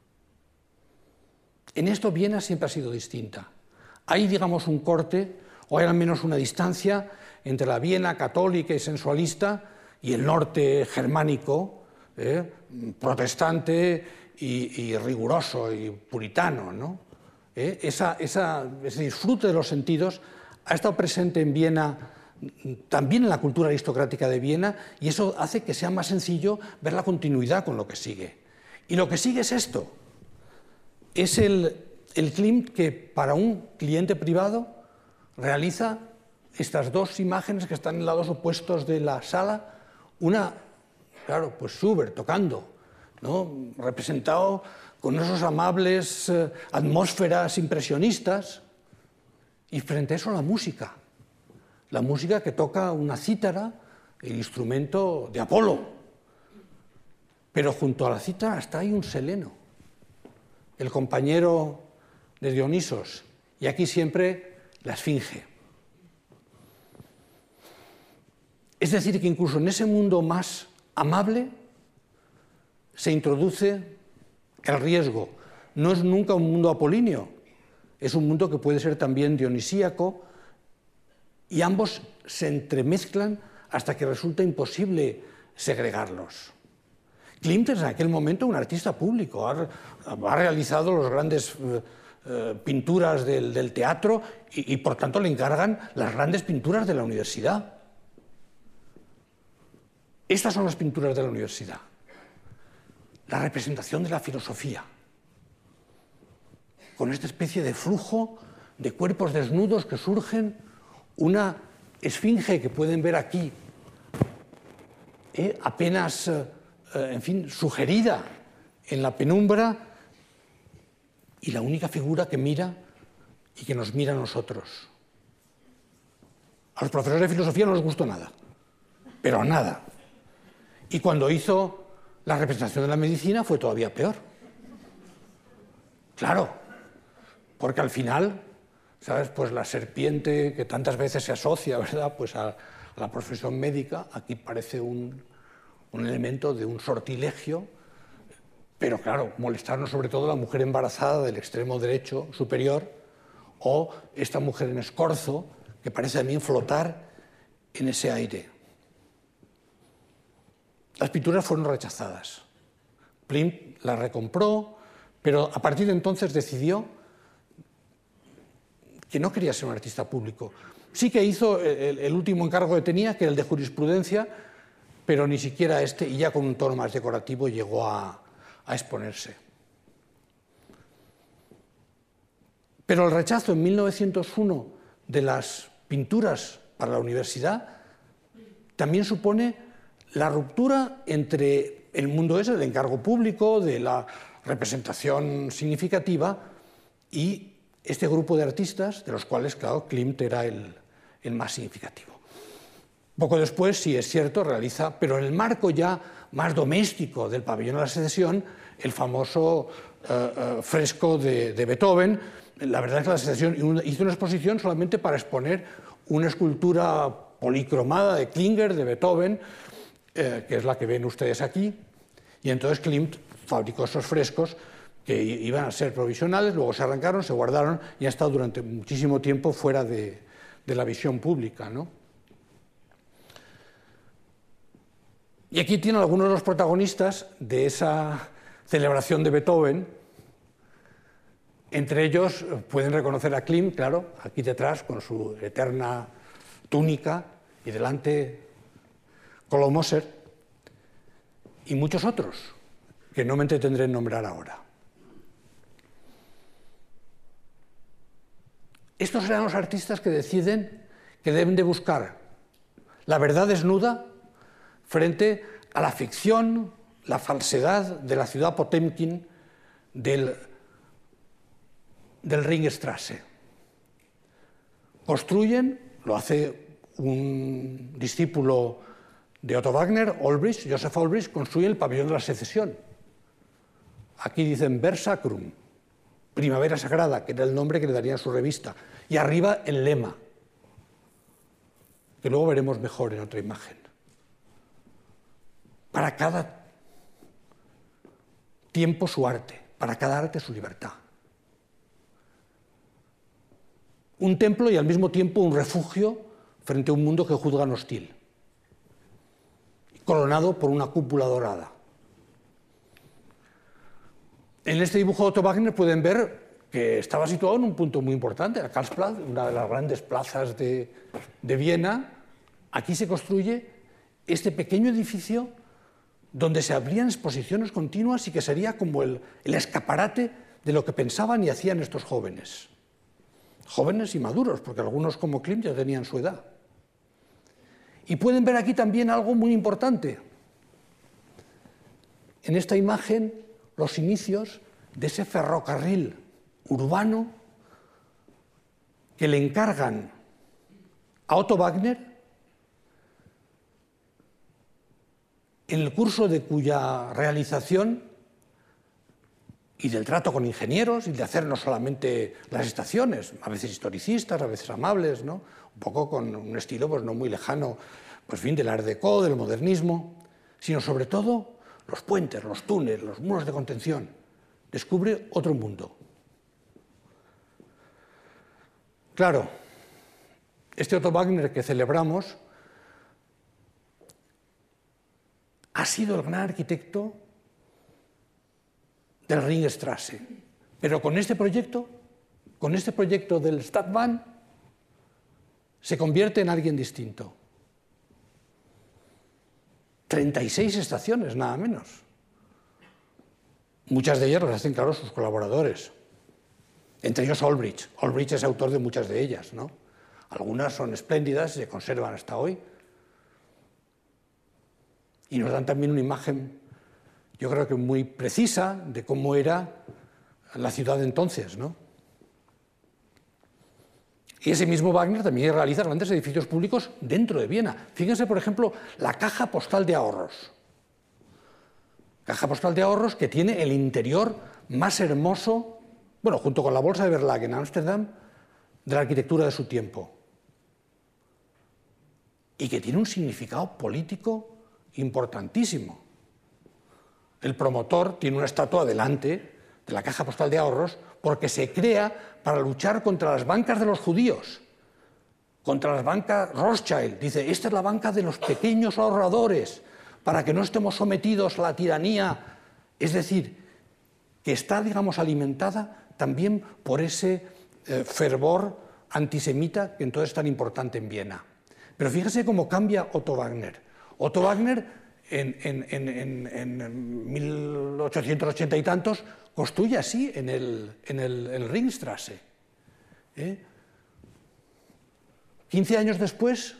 En esto Viena siempre ha sido distinta. Hay, digamos, un corte, o hay al menos una distancia entre la Viena católica y sensualista y el norte germánico, eh, protestante y, y riguroso y puritano, ¿no? Eh, esa, esa, ese disfrute de los sentidos ha estado presente en Viena, también en la cultura aristocrática de Viena, y eso hace que sea más sencillo ver la continuidad con lo que sigue. Y lo que sigue es esto. Es el, el Klimt que para un cliente privado realiza estas dos imágenes que están en lados opuestos de la sala. Una, claro, pues Schubert tocando, ¿no? Representado con esos amables eh, atmósferas impresionistas, y frente a eso la música. La música que toca una cítara, el instrumento de Apolo. Pero junto a la cítara hasta hay un seleno, el compañero de Dionisos, y aquí siempre la Esfinge. Es decir, que incluso en ese mundo más amable se introduce el riesgo. No es nunca un mundo apolíneo, es un mundo que puede ser también dionisíaco, y ambos se entremezclan hasta que resulta imposible segregarlos. Klimt es en aquel momento un artista público, ha, ha realizado las grandes eh, eh, pinturas del, del teatro y, y por tanto le encargan las grandes pinturas de la universidad. Estas son las pinturas de la universidad, la representación de la filosofía, con esta especie de flujo de cuerpos desnudos que surgen, una esfinge que pueden ver aquí, eh, apenas... Eh, en fin, sugerida en la penumbra, y la única figura que mira y que nos mira a nosotros. A los profesores de filosofía no les gustó nada, pero a nada. Y cuando hizo la representación de la medicina fue todavía peor. Claro, porque al final, ¿sabes? Pues la serpiente que tantas veces se asocia, ¿verdad? Pues a, a la profesión médica, aquí parece un... un elemento de un sortilegio, pero claro, molestarnos sobre todo a la mujer embarazada del extremo derecho superior, o esta mujer en escorzo, que parece también flotar en ese aire. Las pinturas fueron rechazadas Klimt la recompró, pero a partir de entonces decidió que no quería ser un artista público. Sí que hizo el, el último encargo que tenía, que era el de jurisprudencia, pero ni siquiera este, y ya con un tono más decorativo, llegó a, a exponerse. Pero el rechazo en mil novecientos uno de las pinturas para la universidad también supone la ruptura entre el mundo ese del encargo público, de la representación significativa, y este grupo de artistas, de los cuales, claro, Klimt era el, el más significativo. Poco después, sí es cierto, realiza, pero en el marco ya más doméstico del pabellón de la Secesión, el famoso uh, uh, fresco de, de Beethoven. La verdad es que la Secesión hizo una exposición solamente para exponer una escultura policromada de Klinger, de Beethoven, eh, que es la que ven ustedes aquí, y entonces Klimt fabricó esos frescos que iban a ser provisionales, luego se arrancaron, se guardaron y han estado durante muchísimo tiempo fuera de, de la visión pública, ¿no? Y aquí tienen algunos de los protagonistas de esa celebración de Beethoven. Entre ellos pueden reconocer a Klimt, claro, aquí detrás con su eterna túnica y delante Kolo-Moser, y muchos otros que no me entretendré en nombrar ahora. Estos eran los artistas que deciden que deben de buscar la verdad desnuda frente a la ficción, la falsedad de la ciudad Potemkin del, del Ringstrasse. Construyen, lo hace un discípulo de Otto Wagner, Olbrich, Joseph Olbrich, construye el pabellón de la Secesión. Aquí dicen Ver Sacrum, Primavera Sagrada, que era el nombre que le darían a su revista, y arriba el lema, que luego veremos mejor en otra imagen. Para cada tiempo su arte, para cada arte su libertad. Un templo y al mismo tiempo un refugio frente a un mundo que juzgan hostil, coronado por una cúpula dorada. En este dibujo de Otto Wagner pueden ver que estaba situado en un punto muy importante, la Karlsplatz, una de las grandes plazas de, de Viena. Aquí se construye este pequeño edificio donde se abrían exposiciones continuas y que sería como el, el escaparate de lo que pensaban y hacían estos jóvenes. Jóvenes y maduros, porque algunos como Klimt ya tenían su edad. Y pueden ver aquí también algo muy importante. En esta imagen, los inicios de ese ferrocarril urbano que le encargan a Otto Wagner, en el curso de cuya realización y del trato con ingenieros y de hacer no solamente las estaciones, a veces historicistas, a veces amables, ¿no? Un poco con un estilo pues, no muy lejano, pues, fin, del Art Deco, del modernismo, sino sobre todo los puentes, los túneles, los muros de contención. Descubre otro mundo. Claro, este Otto Wagner que celebramos ha sido el gran arquitecto del Ringstrasse, pero con este proyecto, con este proyecto del Stadtbahn, se convierte en alguien distinto. treinta y seis estaciones, nada menos. Muchas de ellas las hacen, claro, sus colaboradores. Entre ellos Olbrich. Olbrich es autor de muchas de ellas, ¿no? Algunas son espléndidas y se conservan hasta hoy. Y nos dan también una imagen, yo creo que muy precisa, de cómo era la ciudad de entonces, ¿no? Y ese mismo Wagner también realiza grandes edificios públicos dentro de Viena. Fíjense, por ejemplo, la Caja Postal de Ahorros. Caja Postal de Ahorros que tiene el interior más hermoso, bueno, junto con la Bolsa de Verlag en Ámsterdam, de la arquitectura de su tiempo. Y que tiene un significado político importantísimo. El promotor tiene una estatua delante de la Caja Postal de Ahorros porque se crea para luchar contra las bancas de los judíos, contra las bancas Rothschild. Dice, esta es la banca de los pequeños ahorradores, para que no estemos sometidos a la tiranía Es decir, que está, digamos, alimentada también por ese eh, fervor antisemita que entonces es tan importante en Viena. Pero fíjese cómo cambia Otto Wagner. Otto Wagner, en, en, en, en, en mil ochocientos ochenta y tantos, construye así en el, en el, en el Ringstrasse. ¿Eh? quince años después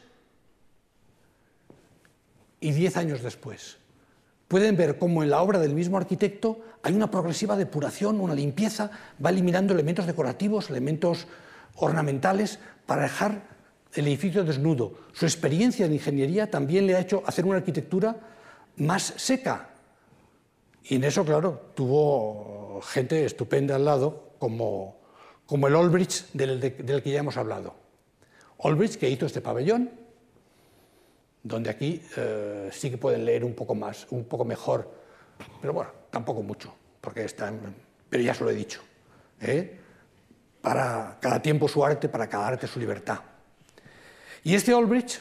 y diez años después. Pueden ver cómo en la obra del mismo arquitecto hay una progresiva depuración, una limpieza, va eliminando elementos decorativos, elementos ornamentales, para dejar el edificio desnudo. Su experiencia en ingeniería también le ha hecho hacer una arquitectura más seca. Y en eso, claro, tuvo gente estupenda al lado, como, como el Olbrich del, del que ya hemos hablado. Olbrich, que hizo este pabellón, donde aquí eh, sí que pueden leer un poco más, un poco mejor, pero bueno, tampoco mucho, porque están, pero ya se lo he dicho. ¿eh? Para cada tiempo su arte, para cada arte su libertad. Y este Olbrich,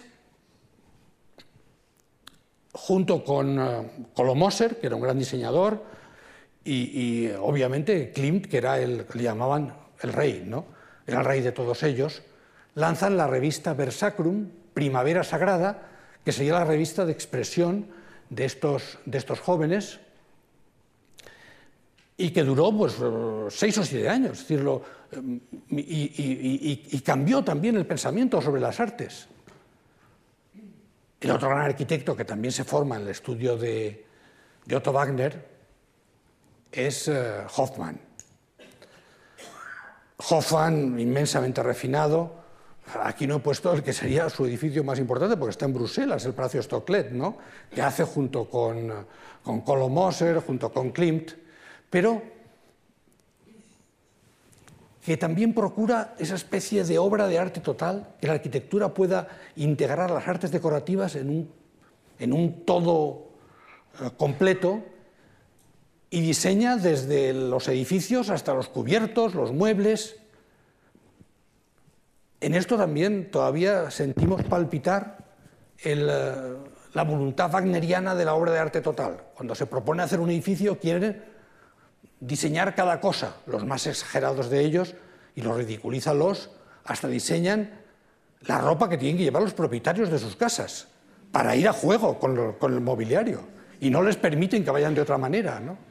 junto con uh, Kolomoser, que era un gran diseñador, y, y obviamente Klimt, que era el que le llamaban el rey, ¿no? Era el rey de todos ellos, lanzan la revista Versacrum, Primavera Sagrada, que sería la revista de expresión de estos, de estos jóvenes, y que duró pues, seis o siete años, es decir, lo, y, y, y, y cambió también el pensamiento sobre las artes. El otro gran arquitecto que también se forma en el estudio de, de Otto Wagner es uh, Hofmann. Hofmann, inmensamente refinado. Aquí no he puesto el que sería su edificio más importante, porque está en Bruselas, el Palacio Stocklet, ¿no? Que hace junto con, con Kolomoser, junto con Klimt, pero que también procura esa especie de obra de arte total, que la arquitectura pueda integrar las artes decorativas en un, en un todo eh, completo, y diseña desde los edificios hasta los cubiertos, los muebles. En esto también todavía sentimos palpitar el, la voluntad wagneriana de la obra de arte total. Cuando se propone hacer un edificio, quiere diseñar cada cosa, los más exagerados de ellos, y los ridiculizan los, hasta diseñan la ropa que tienen que llevar los propietarios de sus casas, para ir a juego con, lo, con el mobiliario, y no les permiten que vayan de otra manera, ¿no?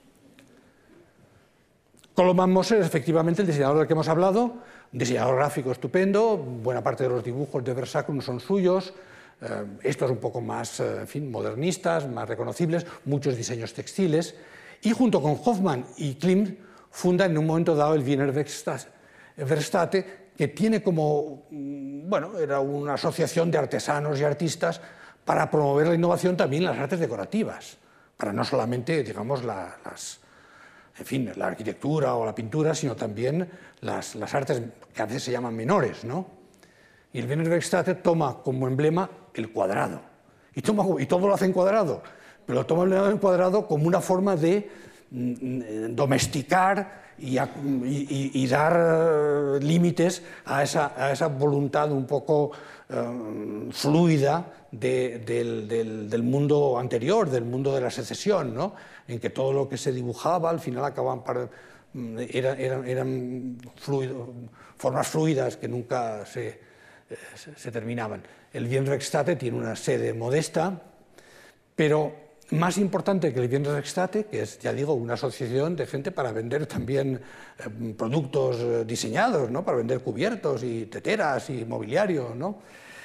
Koloman Moser es efectivamente el diseñador del que hemos hablado, un diseñador gráfico estupendo, buena parte de los dibujos de Versacrum son suyos, eh, estos un poco más, eh, en fin, modernistas, más reconocibles, muchos diseños textiles, y junto con Hofmann y Klimt fundan en un momento dado el Wiener Werkstätte, que tiene como, bueno, era una asociación de artesanos y artistas para promover la innovación también en las artes decorativas, para no solamente, digamos, la, las... en fin, la arquitectura o la pintura, sino también las, las artes que a veces se llaman menores, ¿no? Y el Wiener Werkstätte toma como emblema el cuadrado, y, toma, y todo lo hace en cuadrado, pero lo toma en cuadrado como una forma de mm, domesticar y, a, y, y dar límites a esa, a esa voluntad un poco um, fluida de, del, del, del mundo anterior, del mundo de la secesión, ¿no? En que todo lo que se dibujaba al final acababan para, eran, eran, eran fluido, formas fluidas que nunca se, se, se terminaban. El Wiener Werkstätte tiene una sede modesta, pero más importante que el Wiener Werkstätte, que es, ya digo, una asociación de gente para vender también eh, productos eh, diseñados, ¿no? Para vender cubiertos y teteras y mobiliario, ¿no?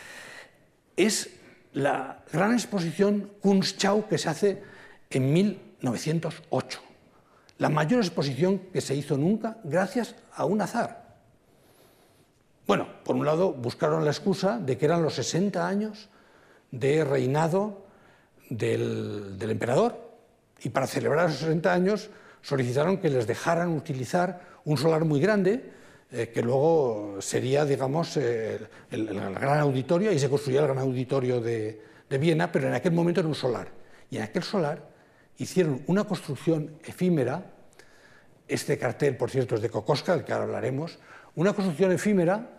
Es la gran exposición Kunstschau que se hace en mil novecientos ocho, la mayor exposición que se hizo nunca gracias a un azar. Bueno, por un lado buscaron la excusa de que eran los sesenta años de reinado del, del emperador, y para celebrar esos sesenta años solicitaron que les dejaran utilizar un solar muy grande, eh, que luego sería, digamos, eh, el, el, el gran auditorio, y se construía el gran auditorio de, de Viena, pero en aquel momento era un solar, y en aquel solar hicieron una construcción efímera. Este cartel, por cierto, es de Kokoschka, del que ahora hablaremos, una construcción efímera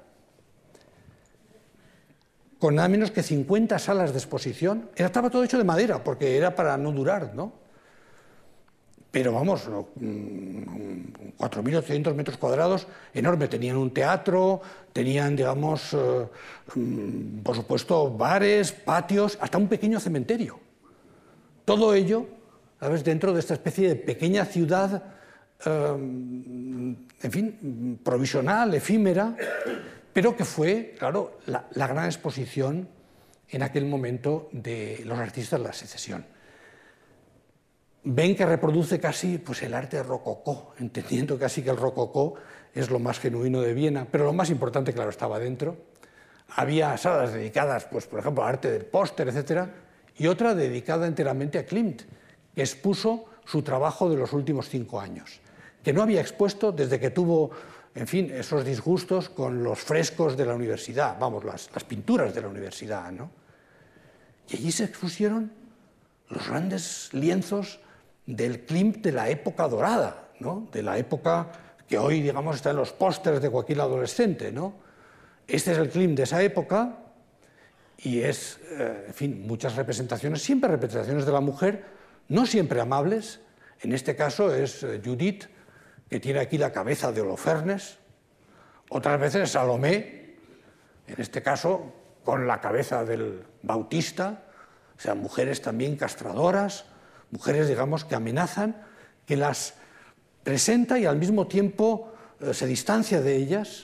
con nada menos que cincuenta salas de exposición. Estaba todo hecho de madera, porque era para no durar, ¿no? pero vamos, cuatro mil ochocientos metros cuadrados, enorme. Tenían un teatro, tenían, digamos, eh, por supuesto, bares, patios, hasta un pequeño cementerio. Todo ello, ¿sabes?, dentro de esta especie de pequeña ciudad, eh, en fin, provisional, efímera, pero que fue, claro, la, la gran exposición en aquel momento de los artistas de la Secesión. Ven que reproduce casi pues, el arte rococó, entendiendo casi que el rococó es lo más genuino de Viena, pero lo más importante, claro, estaba dentro. Había salas dedicadas, pues, por ejemplo, al arte del póster, etcétera, y otra dedicada enteramente a Klimt, que expuso su trabajo de los últimos cinco años, que no había expuesto desde que tuvo, en fin, esos disgustos con los frescos de la universidad, vamos, las, las pinturas de la universidad, ¿no? Y allí se expusieron los grandes lienzos del Klimt de la época dorada, ¿no?, de la época que hoy, digamos, está en los pósters de cualquier adolescente, ¿no? Este es el Klimt de esa época y es, eh, en fin, muchas representaciones, siempre representaciones de la mujer, no siempre amables. En este caso es Judith, que tiene aquí la cabeza de Holofernes, otras veces Salomé, en este caso con la cabeza del Bautista, o sea, mujeres también castradoras, mujeres, digamos, que amenazan, que las presenta y al mismo tiempo eh, se distancia de ellas.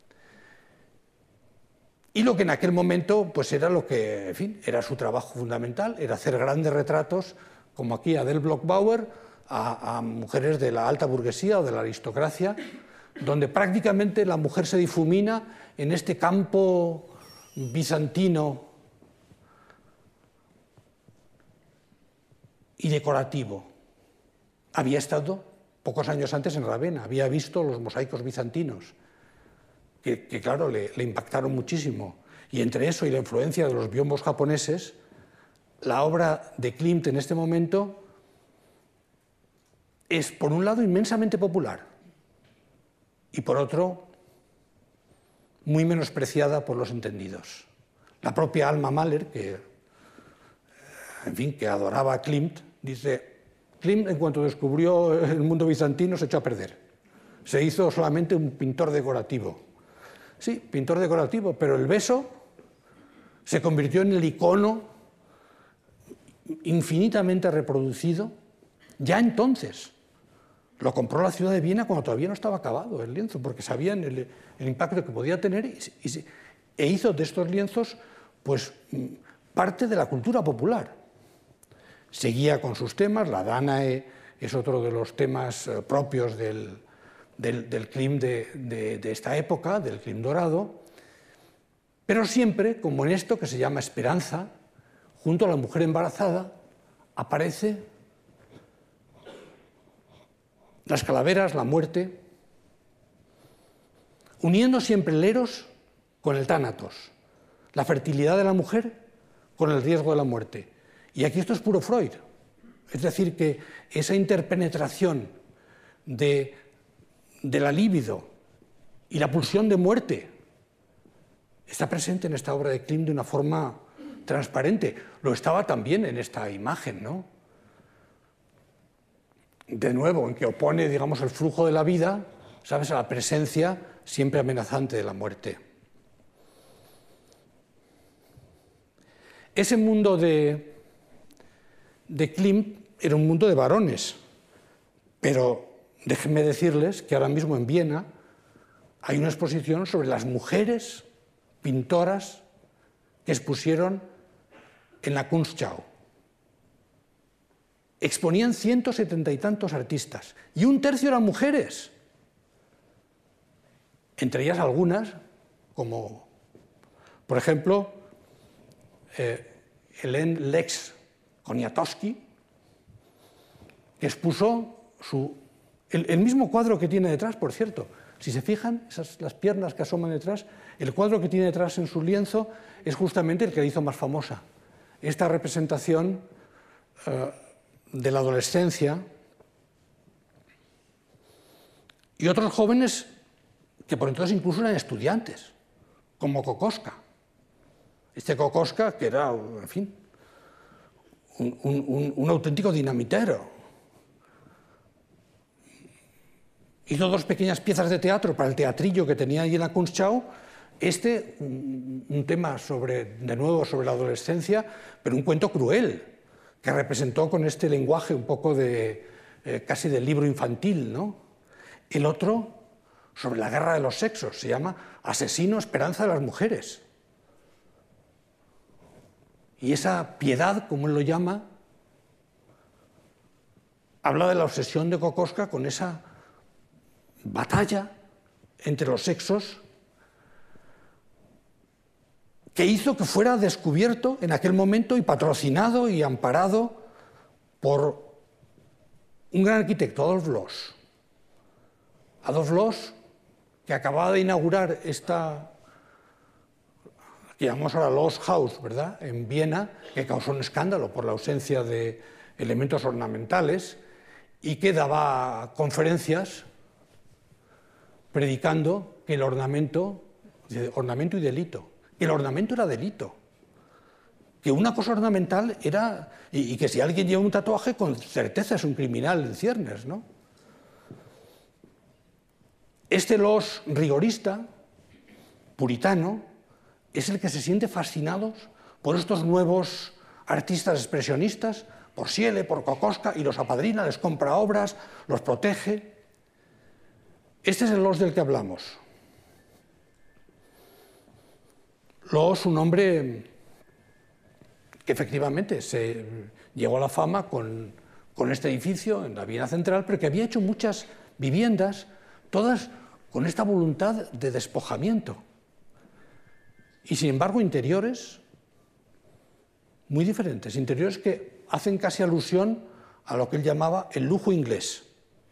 Y lo que en aquel momento pues era lo que, en fin, era su trabajo fundamental, era hacer grandes retratos, como aquí Adele Bloch-Bauer, a, a mujeres de la alta burguesía o de la aristocracia, donde prácticamente la mujer se difumina en este campo bizantino y decorativo. Había estado pocos años antes en Ravenna, había visto los mosaicos bizantinos, que, que claro, le, le impactaron muchísimo. Y entre eso y la influencia de los biombos japoneses, la obra de Klimt en este momento es, por un lado, inmensamente popular y, por otro, muy menospreciada por los entendidos. La propia Alma Mahler, que, en fin, que adoraba a Klimt, dice: Klimt, en cuanto descubrió el mundo bizantino, se echó a perder. Se hizo solamente un pintor decorativo. Sí, pintor decorativo, pero el beso se convirtió en el icono infinitamente reproducido ya entonces. Lo compró la ciudad de Viena cuando todavía no estaba acabado el lienzo, porque sabían el, el impacto que podía tener y, y, e hizo de estos lienzos pues, parte de la cultura popular. Seguía con sus temas, la Danae es otro de los temas propios del, del, del Klimt de, de, de esta época, del Klimt dorado, pero siempre, como en esto que se llama Esperanza, junto a la mujer embarazada, aparece las calaveras, la muerte, uniendo siempre el eros con el tánatos, la fertilidad de la mujer con el riesgo de la muerte. Y aquí esto es puro Freud, es decir, que esa interpenetración de, de la libido y la pulsión de muerte está presente en esta obra de Klimt de una forma transparente. Lo estaba también en esta imagen, ¿no? De nuevo, en que opone, digamos, el flujo de la vida, ¿sabes?, a la presencia siempre amenazante de la muerte. Ese mundo de, de Klimt era un mundo de varones, pero déjenme decirles que ahora mismo en Viena hay una exposición sobre las mujeres pintoras que expusieron en la Kunstschau. Exponían ciento setenta y tantos artistas, y un tercio eran mujeres. Entre ellas algunas, como, por ejemplo, eh, Helene Lex Poniatowski, que expuso su, el, el mismo cuadro que tiene detrás, por cierto. Si se fijan, esas, las piernas que asoman detrás, el cuadro que tiene detrás en su lienzo es justamente el que la hizo más famosa. Esta representación eh, de la adolescencia, y otros jóvenes que por entonces incluso eran estudiantes, como Kokoschka. Este Kokoschka, que era, en fin, un, un, un auténtico dinamitero. hizo dos pequeñas piezas de teatro para el teatrillo que tenía allí en la Kunstschau. Este, un tema sobre, de nuevo sobre la adolescencia, pero un cuento cruel, que representó con este lenguaje un poco de, eh, casi del libro infantil, ¿no? El otro, sobre la guerra de los sexos, se llama Asesino, esperanza de las mujeres. Y esa piedad, como él lo llama, habla de la obsesión de Kokoschka con esa batalla entre los sexos que hizo que fuera descubierto en aquel momento y patrocinado y amparado por un gran arquitecto, Adolf Loos. Adolf Loos, que acababa de inaugurar esta, que llamamos ahora Loos House, ¿verdad?, en Viena, que causó un escándalo por la ausencia de elementos ornamentales y que daba conferencias predicando que el ornamento, ornamento y delito, que el ornamento era delito, que una cosa ornamental era, y, y que si alguien lleva un tatuaje con certeza es un criminal en ciernes, ¿no? Este Loos rigorista, puritano, es el que se siente fascinado por estos nuevos artistas expresionistas, por Schiele, por Kokoschka, y los apadrina, les compra obras, los protege. Este es el Loos del que hablamos. Loos, un hombre que efectivamente se llegó a la fama con, con este edificio en la Viena central, pero que había hecho muchas viviendas, todas con esta voluntad de despojamiento. Y sin embargo interiores muy diferentes, interiores que hacen casi alusión a lo que él llamaba el lujo inglés.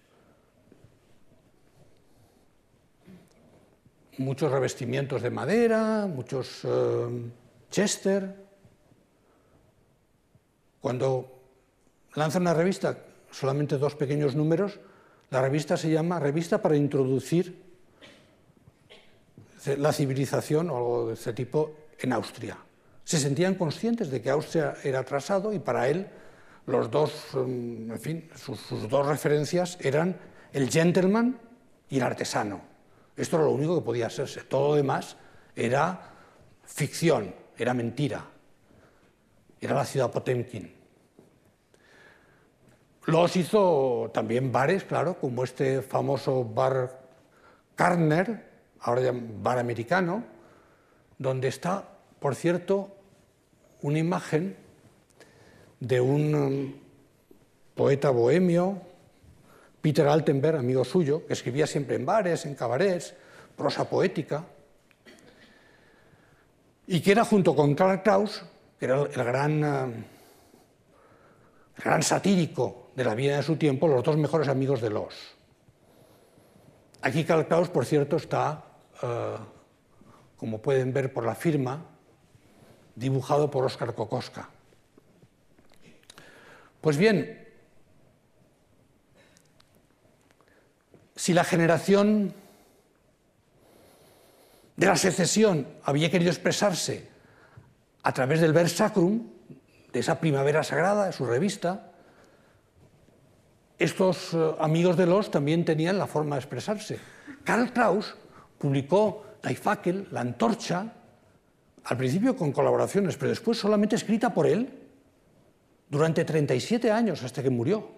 Muchos revestimientos de madera, muchos eh, Chester. Cuando lanza una revista, solamente dos pequeños números, la revista se llama Revista para introducir la civilización o algo de este tipo en Austria. Se sentían conscientes de que Austria era atrasado y para él los dos, en fin, sus, sus dos referencias eran el gentleman y el artesano. Esto era lo único que podía hacerse. Todo lo demás era ficción, era mentira. Era la ciudad Potemkin. Loos hizo también bares, claro, como este famoso bar Kartner, ahora ya bar americano, donde está, por cierto, una imagen de un poeta bohemio, Peter Altenberg, amigo suyo, que escribía siempre en bares, en cabarets, prosa poética, y que era junto con Karl Kraus, que era el gran, el gran satírico de la Viena de su tiempo, los dos mejores amigos de Loos. Aquí Karl Kraus, por cierto, está, eh, como pueden ver por la firma, dibujado por Oskar Kokoschka. Pues bien, si la generación de la secesión había querido expresarse a través del Vers Sacrum, de esa primavera sagrada, de su revista, estos eh, amigos de Loos también tenían la forma de expresarse. Karl Kraus publicó Die Fackel, la antorcha, al principio con colaboraciones, pero después solamente escrita por él durante treinta y siete años hasta que murió.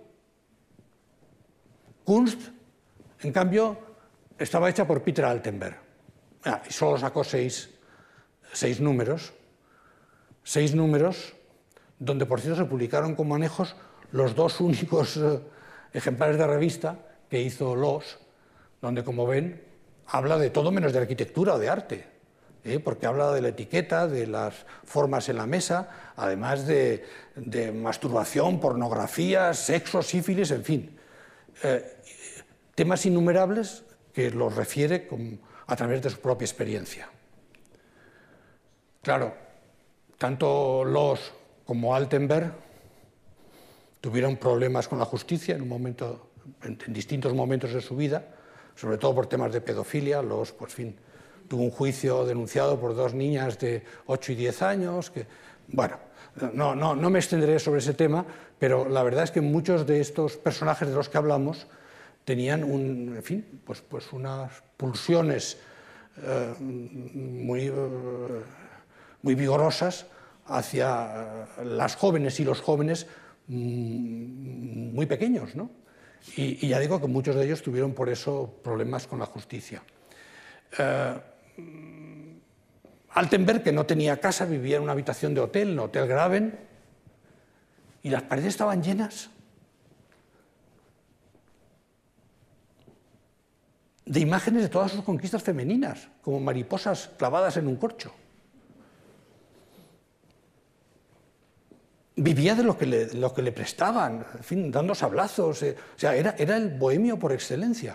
Kunst, en cambio, estaba hecha por Peter Altenberg. Ah, y solo sacó seis, seis números, seis números, donde por cierto se publicaron con manejos los dos únicos eh, ejemplares de revista que hizo Loos, donde, como ven, habla de todo menos de arquitectura o de arte, ¿eh? Porque habla de la etiqueta, de las formas en la mesa, además de, de masturbación, pornografía, sexo, sífilis, en fin. Eh, temas innumerables que los refiere con, a través de su propia experiencia. Claro, tanto Loos como Altenberg tuvieron problemas con la justicia en, un momento, en, en distintos momentos de su vida, sobre todo por temas de pedofilia. Loos, por fin, tuvo un juicio denunciado por dos niñas de ocho y diez años. Que, bueno, no, no, no me extenderé sobre ese tema, pero la verdad es que muchos de estos personajes de los que hablamos tenían un, en fin, pues, pues unas pulsiones eh, muy, eh, muy vigorosas hacia las jóvenes y los jóvenes mmm, muy pequeños, ¿no? Y, y ya digo que muchos de ellos tuvieron por eso problemas con la justicia. Eh, Altenberg, que no tenía casa, vivía en una habitación de hotel, en Hotel Graven, y las paredes estaban llenas de imágenes de todas sus conquistas femeninas, como mariposas clavadas en un corcho. Vivía de lo que le, lo que le prestaban, en fin, dando sablazos. Eh, o sea, era, era el bohemio por excelencia.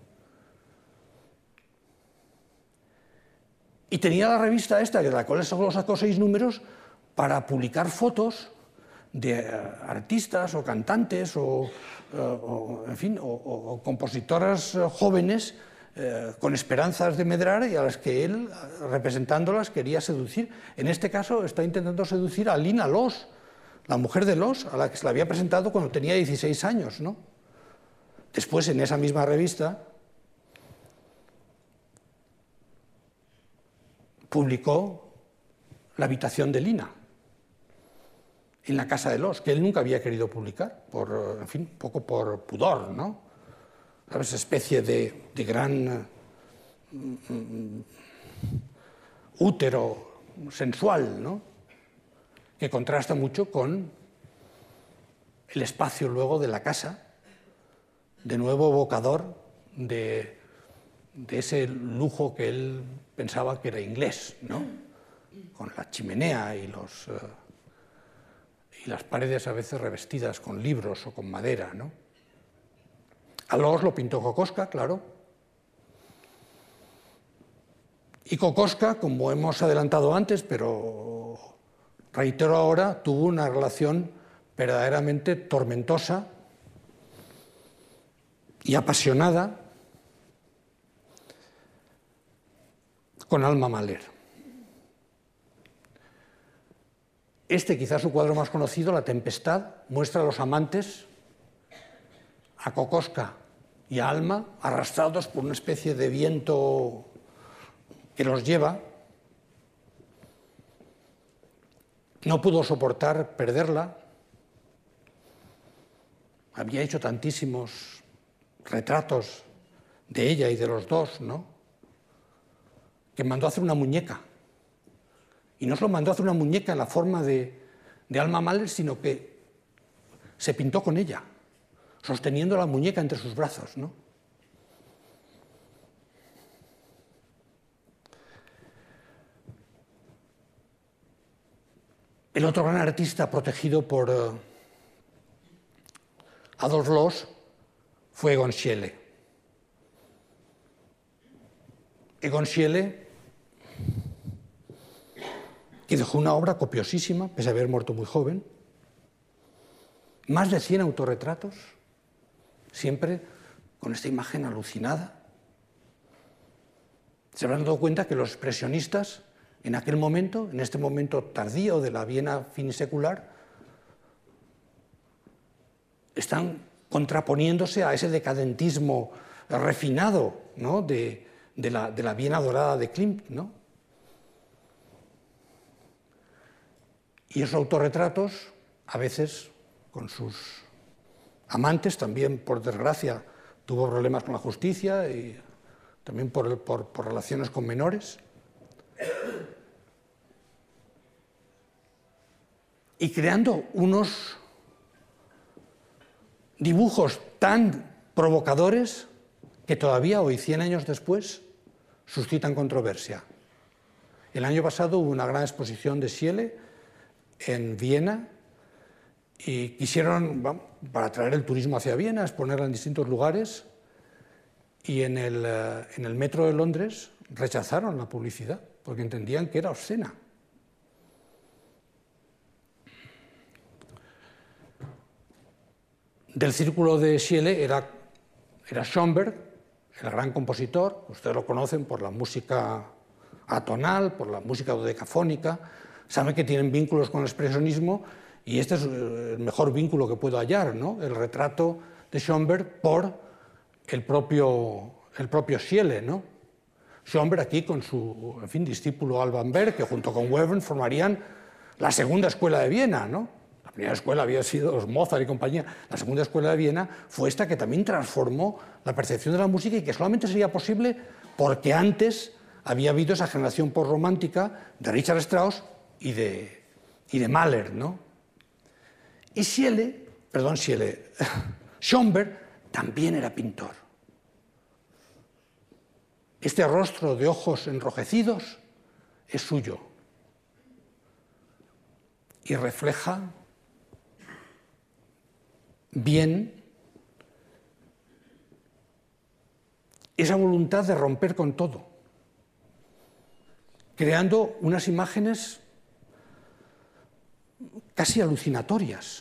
Y tenía la revista esta, de la cual solo sacó seis números, para publicar fotos de uh, artistas o cantantes o, uh, o en fin, o, o, o compositoras uh, jóvenes uh, con esperanzas de medrar y a las que él, representándolas, quería seducir. En este caso está intentando seducir a Lina Loos, la mujer de Loos, a la que se la había presentado cuando tenía dieciséis años, ¿no? Después, en esa misma revista, publicó La habitación de Lina, en la casa de Loos, que él nunca había querido publicar, por, en fin, un poco por pudor, ¿no? ¿Sabes? Especie de, de gran um, útero sensual, ¿no? Que contrasta mucho con el espacio luego de la casa, de nuevo evocador de, de ese lujo que él pensaba que era inglés, ¿no? Con la chimenea y, los, uh, y las paredes a veces revestidas con libros o con madera, ¿no? A Loos lo pintó Kokoschka, claro. Y Kokoschka, como hemos adelantado antes, pero reitero ahora, tuvo una relación verdaderamente tormentosa y apasionada con Alma Mahler. Este, quizás su cuadro más conocido, La Tempestad, muestra a los amantes, a Kokoschka y a Alma, arrastrados por una especie de viento que los lleva. No pudo soportar perderla. Había hecho tantísimos retratos de ella y de los dos, ¿no? Que mandó a hacer una muñeca. Y no solo mandó a hacer una muñeca en la forma de, de Alma Mahler, sino que se pintó con ella, sosteniendo la muñeca entre sus brazos, ¿no? El otro gran artista protegido por uh, Adolf Loos fue Egon Schiele. Egon Schiele, que dejó una obra copiosísima, pese a haber muerto muy joven, más de cien autorretratos, siempre con esta imagen alucinada. Se habrán dado cuenta que los expresionistas, en aquel momento, en este momento tardío de la Viena finisecular, están contraponiéndose a ese decadentismo refinado, ¿no? de, de, la, de la Viena dorada de Klimt, ¿no? Y esos autorretratos, a veces con sus amantes, también por desgracia tuvo problemas con la justicia y también por, por, por relaciones con menores. Y creando unos dibujos tan provocadores que todavía hoy, cien años después, suscitan controversia. El año pasado hubo una gran exposición de Schiele en Viena y quisieron, bueno, para atraer el turismo hacia Viena, exponerla en distintos lugares, y en el, en el metro de Londres rechazaron la publicidad porque entendían que era obscena. Del círculo de Schiele era, era Schoenberg, el gran compositor. Ustedes lo conocen por la música atonal, por la música dodecafónica. Saben que tienen vínculos con el expresionismo y este es el mejor vínculo que puedo hallar, ¿no? El retrato de Schoenberg por el propio, el propio Schiele, ¿no? Schomberg aquí con su, en fin, discípulo Alban Berg, que junto con Webern formarían la segunda escuela de Viena, ¿no? La primera escuela había sido los Mozart y compañía. La segunda escuela de Viena fue esta que también transformó la percepción de la música y que solamente sería posible porque antes había habido esa generación postromántica de Richard Strauss y de, y de Mahler, ¿no? Y Schiele, perdón, Schiele, Schomberg también era pintor. Este rostro de ojos enrojecidos es suyo y refleja bien esa voluntad de romper con todo, creando unas imágenes casi alucinatorias.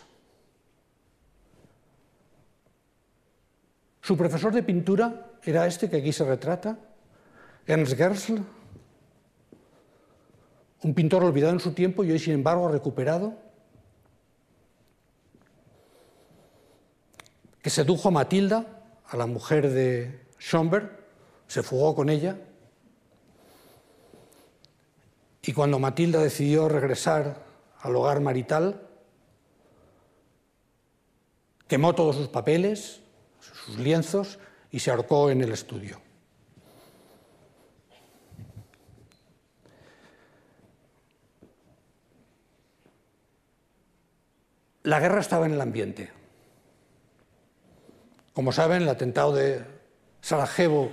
Su profesor de pintura era este que aquí se retrata, Ernst Gersel, un pintor olvidado en su tiempo y hoy, sin embargo, recuperado, que sedujo a Matilda, a la mujer de Schomberg, se fugó con ella, y cuando Matilda decidió regresar al hogar marital, quemó todos sus papeles, sus lienzos, y se ahorcó en el estudio. La guerra estaba en el ambiente. Como saben, el atentado de Sarajevo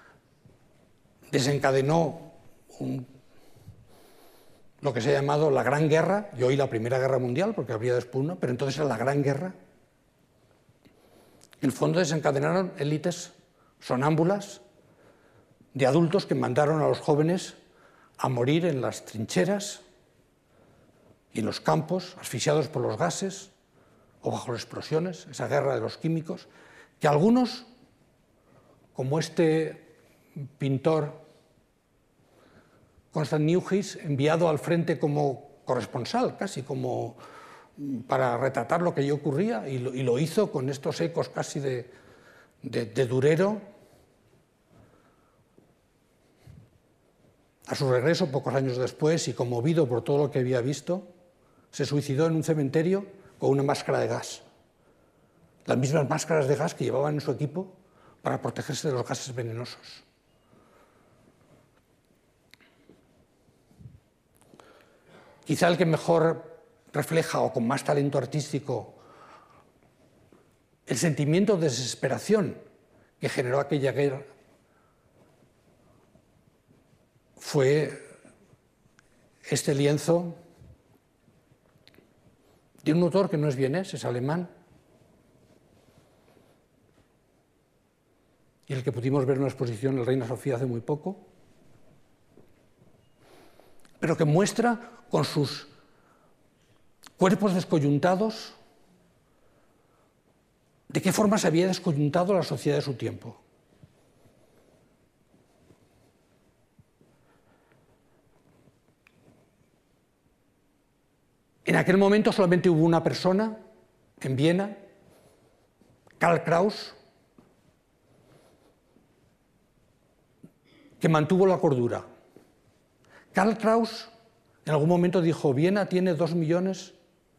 desencadenó un, lo que se ha llamado la Gran Guerra, y hoy la Primera Guerra Mundial, porque habría después una, pero entonces era la Gran Guerra. En el fondo desencadenaron élites sonámbulas de adultos que mandaron a los jóvenes a morir en las trincheras y en los campos, asfixiados por los gases o bajo las explosiones, esa guerra de los químicos, que algunos, como este pintor Constant Neuhaus, enviado al frente como corresponsal, casi como para retratar lo que allí ocurría, y lo, y lo hizo con estos ecos casi de, de, de Durero. A su regreso, pocos años después, y conmovido por todo lo que había visto, se suicidó en un cementerio con una máscara de gas. Las mismas máscaras de gas que llevaban en su equipo para protegerse de los gases venenosos. Quizá el que mejor refleja, o con más talento artístico, el sentimiento de desesperación que generó aquella guerra fue este lienzo de un autor que no es vienés, es alemán, y el que pudimos ver en una exposición en el Reina Sofía hace muy poco, pero que muestra con sus cuerpos descoyuntados de qué forma se había descoyuntado la sociedad de su tiempo. En aquel momento solamente hubo una persona en Viena, Karl Kraus, que mantuvo la cordura. Karl Kraus en algún momento dijo: Viena tiene dos millones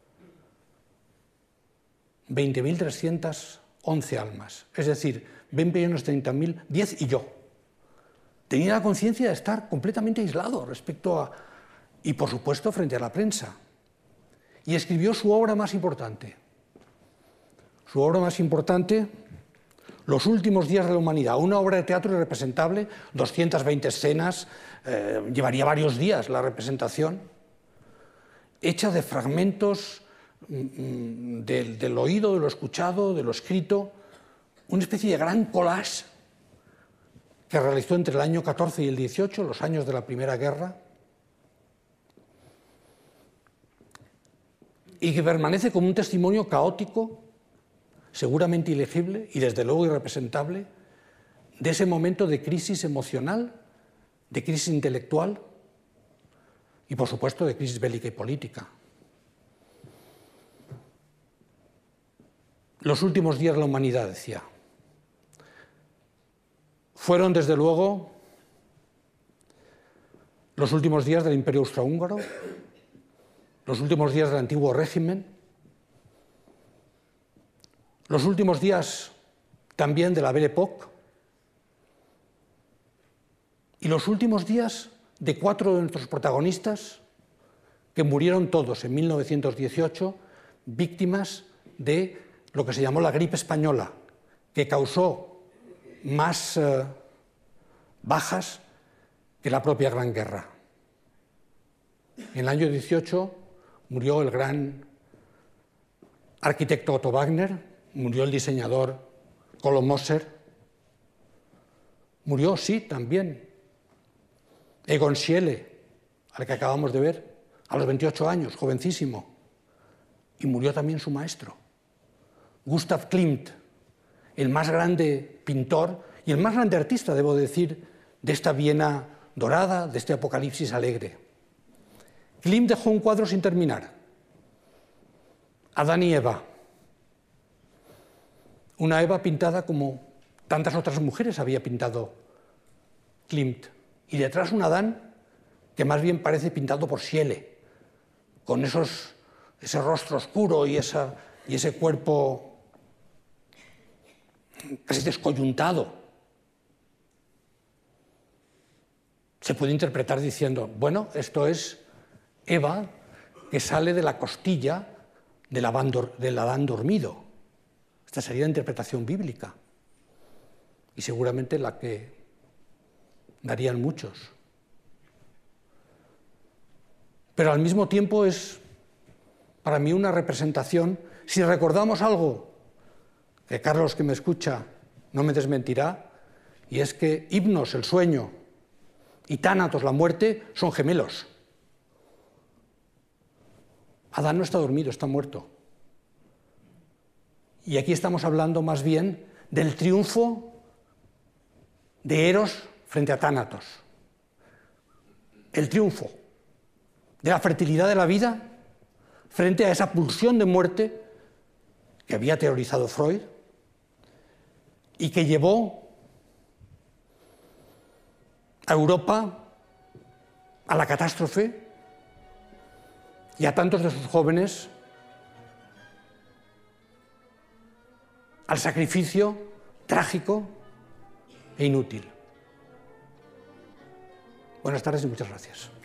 veinte mil trescientas once almas, es decir, veinte millones treinta mil, diez y yo. Tenía la conciencia de estar completamente aislado respecto a, y por supuesto frente a la prensa. Y escribió su obra más importante. Su obra más importante, Los últimos días de la humanidad, una obra de teatro irrepresentable, doscientas veinte escenas, eh, llevaría varios días la representación, hecha de fragmentos mm, del, del oído, de lo escuchado, de lo escrito, una especie de gran collage que realizó entre el año catorce y el dieciocho, los años de la Primera Guerra, y que permanece como un testimonio caótico, seguramente ilegible y desde luego irrepresentable, de ese momento de crisis emocional, de crisis intelectual y, por supuesto, de crisis bélica y política. Los últimos días de la humanidad, decía. Fueron, desde luego, los últimos días del Imperio Austrohúngaro, los últimos días del antiguo régimen, los últimos días también de la Belle Époque y los últimos días de cuatro de nuestros protagonistas que murieron todos en mil novecientos dieciocho víctimas de lo que se llamó la gripe española, que causó más eh, bajas que la propia Gran Guerra. En el año dieciocho murió el gran arquitecto Otto Wagner, murió el diseñador Kolo Moser, murió, sí, también Egon Schiele, al que acabamos de ver, a los veintiocho años, jovencísimo, y murió también su maestro, Gustav Klimt, el más grande pintor y el más grande artista, debo decir, de esta Viena dorada, de este apocalipsis alegre. Klimt dejó un cuadro sin terminar, Adán y Eva, una Eva pintada como tantas otras mujeres había pintado Klimt, y detrás un Adán que más bien parece pintado por Schiele, con esos, ese rostro oscuro y, esa, y ese cuerpo casi descoyuntado. Se puede interpretar diciendo, bueno, esto es Eva que sale de la costilla del Adán, del Adán dormido. Esta sería la interpretación bíblica y seguramente la que darían muchos. Pero al mismo tiempo es para mí una representación, si recordamos algo, que Carlos, que me escucha, no me desmentirá, y es que Hipnos, el sueño, y Tánatos, la muerte, son gemelos. Adán no está dormido, está muerto. Y aquí estamos hablando más bien del triunfo de Eros frente a Tánatos. El triunfo de la fertilidad de la vida frente a esa pulsión de muerte que había teorizado Freud y que llevó a Europa a la catástrofe y a tantos de sus jóvenes al sacrificio trágico e inútil. Buenas tardes y muchas gracias.